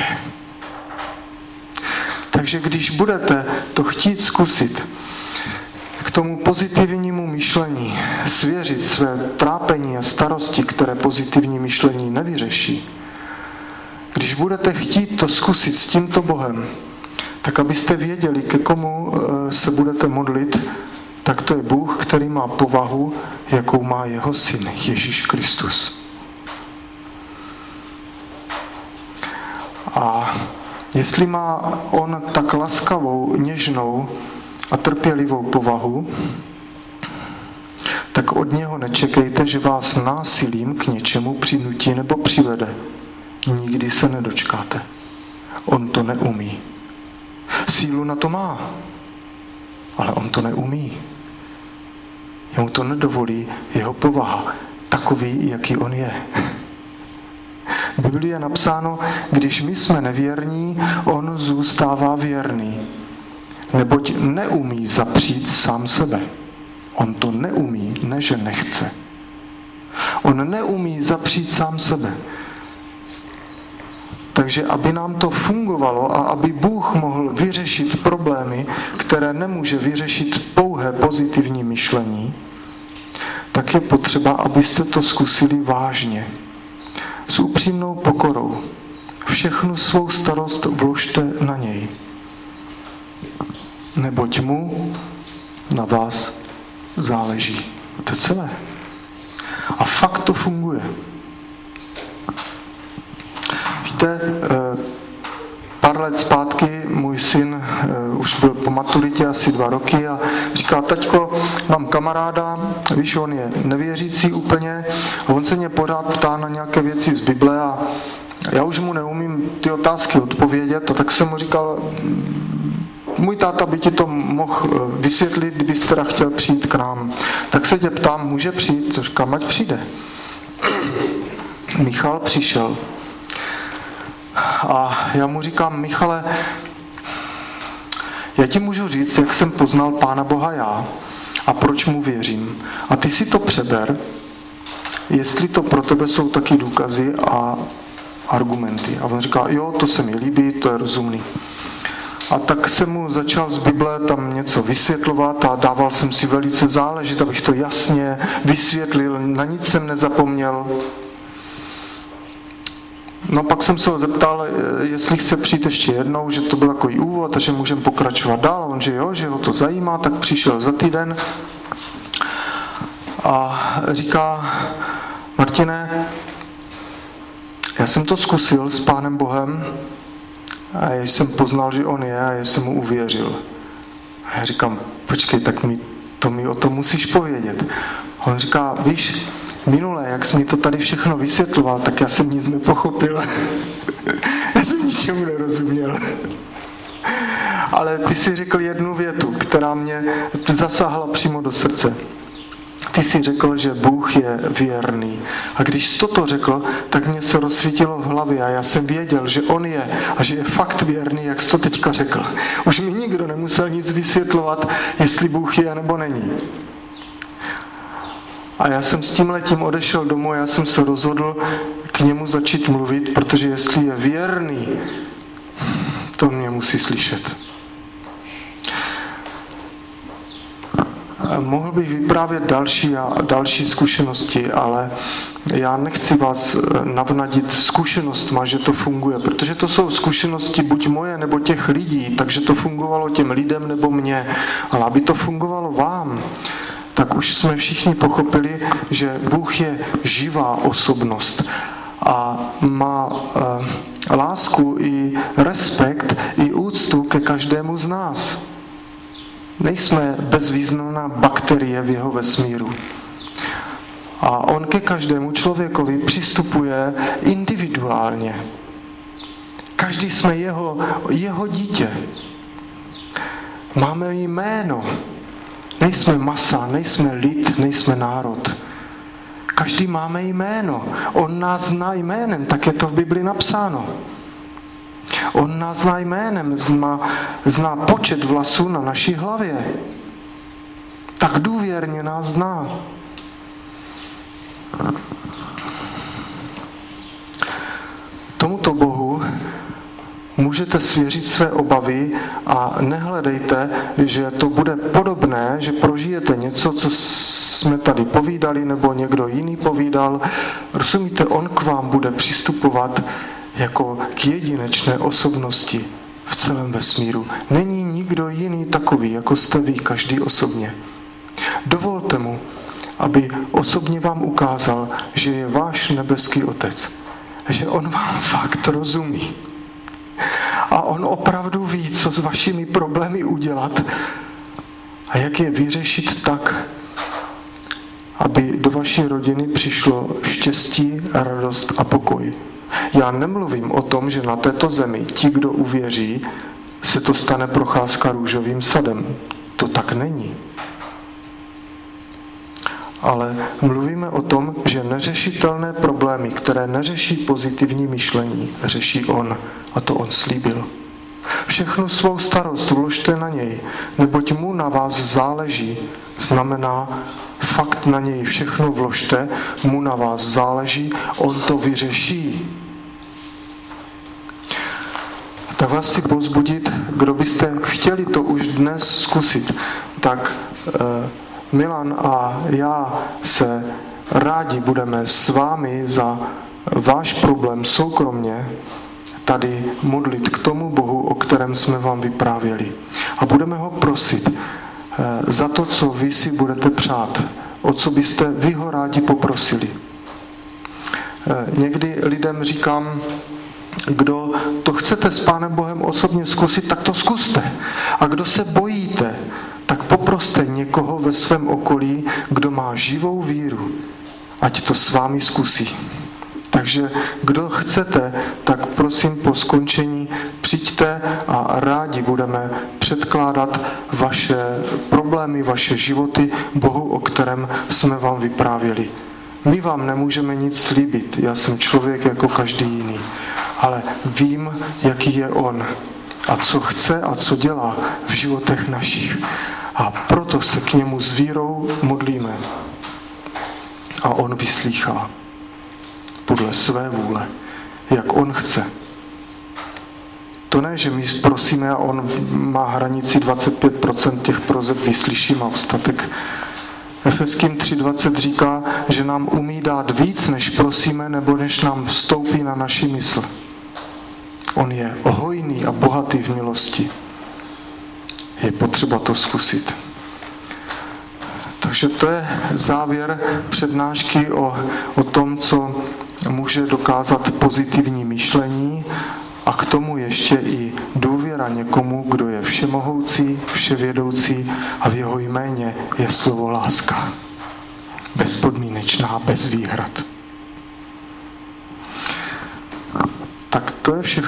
Takže když budete to chtít zkusit, k tomu pozitivnímu myšlení svěřit své trápení a starosti, které pozitivní myšlení nevyřeší, když budete chtít to zkusit s tímto Bohem, tak abyste věděli, ke komu se budete modlit, tak to je Bůh, který má povahu, jakou má jeho syn, Ježíš Kristus. A jestli má on tak laskavou, něžnou a trpělivou povahu, tak od něho nečekejte, že vás násilím k něčemu přinutí nebo přivede. Nikdy se nedočkáte. On to neumí. Sílu na to má, ale on to neumí. Jemu to nedovolí jeho povaha, takový, jaký on je. V Biblii je napsáno, když my jsme nevěrní, on zůstává věrný, neboť neumí zapřít sám sebe. On to neumí, ne že nechce. On neumí zapřít sám sebe. Takže aby nám to fungovalo a aby Bůh mohl vyřešit problémy, které nemůže vyřešit pouhé pozitivní myšlení, tak je potřeba, abyste to zkusili vážně. S upřímnou pokorou. Všechnu svou starost vložte na něj. Neboť mu na vás záleží. To je celé. A fakt to funguje. Víte, pár let zpátky můj syn už byl po maturitě asi 2 roky a říkal, taťko, mám kamaráda, víš, on je nevěřící úplně a on se mě pořád ptá na nějaké věci z Bible a já už mu neumím ty otázky odpovědět, a tak jsem mu říkal, můj táta by ti to mohl vysvětlit, kdybys teda chtěl přijít k nám. Tak se tě ptám, může přijít? To říkám, ať přijde. Michal přišel. A já mu říkám, Michale, já ti můžu říct, jak jsem poznal Pána Boha já a proč mu věřím. A ty si to přeber, jestli to pro tebe jsou taky důkazy a argumenty. A on říká, jo, to se mi líbí, to je rozumný. A tak jsem mu začal z Bible tam něco vysvětlovat a dával jsem si velice záležet, abych to jasně vysvětlil, na nic jsem nezapomněl. No pak jsem se ho zeptal, jestli chce přijít ještě jednou, že to byl takový úvod a že můžeme pokračovat dál. On, že jo, že ho to zajímá, tak přišel za týden a říká, Martine, já jsem to zkusil s Pánem Bohem a jsem poznal, že on je a jsem mu uvěřil. A já říkám, počkej, tak mi o tom musíš povědět. A on říká, víš, minule, jak jsi mi to tady všechno vysvětloval, tak já jsem nic nepochopil. Já jsem ničemu nerozuměl. Ale ty jsi řekl jednu větu, která mě zasáhla přímo do srdce. Ty jsi řekl, že Bůh je věrný. A když jsi toto řekl, tak mě se rozsvítilo v hlavě a já jsem věděl, že on je a že je fakt věrný, jak jsi to teďka řekl. Už mi nikdo nemusel nic vysvětlovat, jestli Bůh je nebo není. A já jsem s tímhletím odešel domů a já jsem se rozhodl k němu začít mluvit, protože jestli je věrný, to mě musí slyšet. Mohl bych vyprávět další zkušenosti, ale já nechci vás navnadit zkušenostma, že to funguje, protože to jsou zkušenosti buď moje, nebo těch lidí, takže to fungovalo těm lidem nebo mně. Ale aby to fungovalo vám, tak už jsme všichni pochopili, že Bůh je živá osobnost a má lásku i respekt i úctu ke každému z nás. Nejsme bezvýznamná bakterie v jeho vesmíru. A on ke každému člověkovi přistupuje individuálně. Každý jsme jeho dítě. Máme jméno. Nejsme masa, nejsme lid, nejsme národ. Každý máme jméno. On nás zná jménem, tak je to v Bibli napsáno. On nás zná jménem, zná počet vlasů na naší hlavě. Tak důvěrně nás zná. Tomuto Bohu můžete svěřit své obavy a nehledejte, že to bude podobné, že prožijete něco, co jsme tady povídali, nebo někdo jiný povídal. Rozumíte, on k vám bude přistupovat jako k jedinečné osobnosti v celém vesmíru. Není nikdo jiný takový, jako jste vy, každý osobně. Dovolte mu, aby osobně vám ukázal, že je váš nebeský Otec. Že on vám fakt rozumí. A on opravdu ví, co s vašimi problémy udělat a jak je vyřešit tak, aby do vaší rodiny přišlo štěstí, radost a pokoj. Já nemluvím o tom, že na této zemi ti, kdo uvěří, se to stane procházka růžovým sadem. To tak není. Ale mluvíme o tom, že neřešitelné problémy, které neřeší pozitivní myšlení, řeší on. A to on slíbil. Všechnu svou starost vložte na něj, neboť mu na vás záleží. Znamená, fakt na něj všechno vložte, mu na vás záleží, on to vyřeší. Tak vás chci povzbudit, kdo byste chtěli to už dnes zkusit, tak Milan a já se rádi budeme s vámi za váš problém soukromně tady modlit k tomu Bohu, o kterém jsme vám vyprávěli. A budeme ho prosit za to, co vy si budete přát, o co byste vy ho rádi poprosili. Někdy lidem říkám, kdo to chcete s Pánem Bohem osobně zkusit, tak to zkuste. A kdo se bojíte, tak poproste někoho ve svém okolí, kdo má živou víru, ať to s vámi zkusí. Takže kdo chcete, tak prosím po skončení přijďte a rádi budeme předkládat vaše problémy, vaše životy Bohu, o kterém jsme vám vyprávěli. My vám nemůžeme nic slíbit, já jsem člověk jako každý jiný, ale vím, jaký je on a co chce a co dělá v životech našich. A proto se k němu s vírou modlíme. A on vyslýchá podle své vůle, jak on chce. To ne, že my prosíme a on má hranici 25% těch prozeb vyslyším a ostatek. Efeským 3:20 říká, že nám umí dát víc, než prosíme, nebo než nám vstoupí na naši mysl. On je hojný a bohatý v milosti. Je potřeba to zkusit. Takže to je závěr přednášky o tom, co může dokázat pozitivní myšlení a k tomu ještě i důvěra někomu, kdo je všemohoucí, vševědoucí a v jeho jméně je slovo láska. Bezpodmínečná, bez výhrad. Tak to je všechno.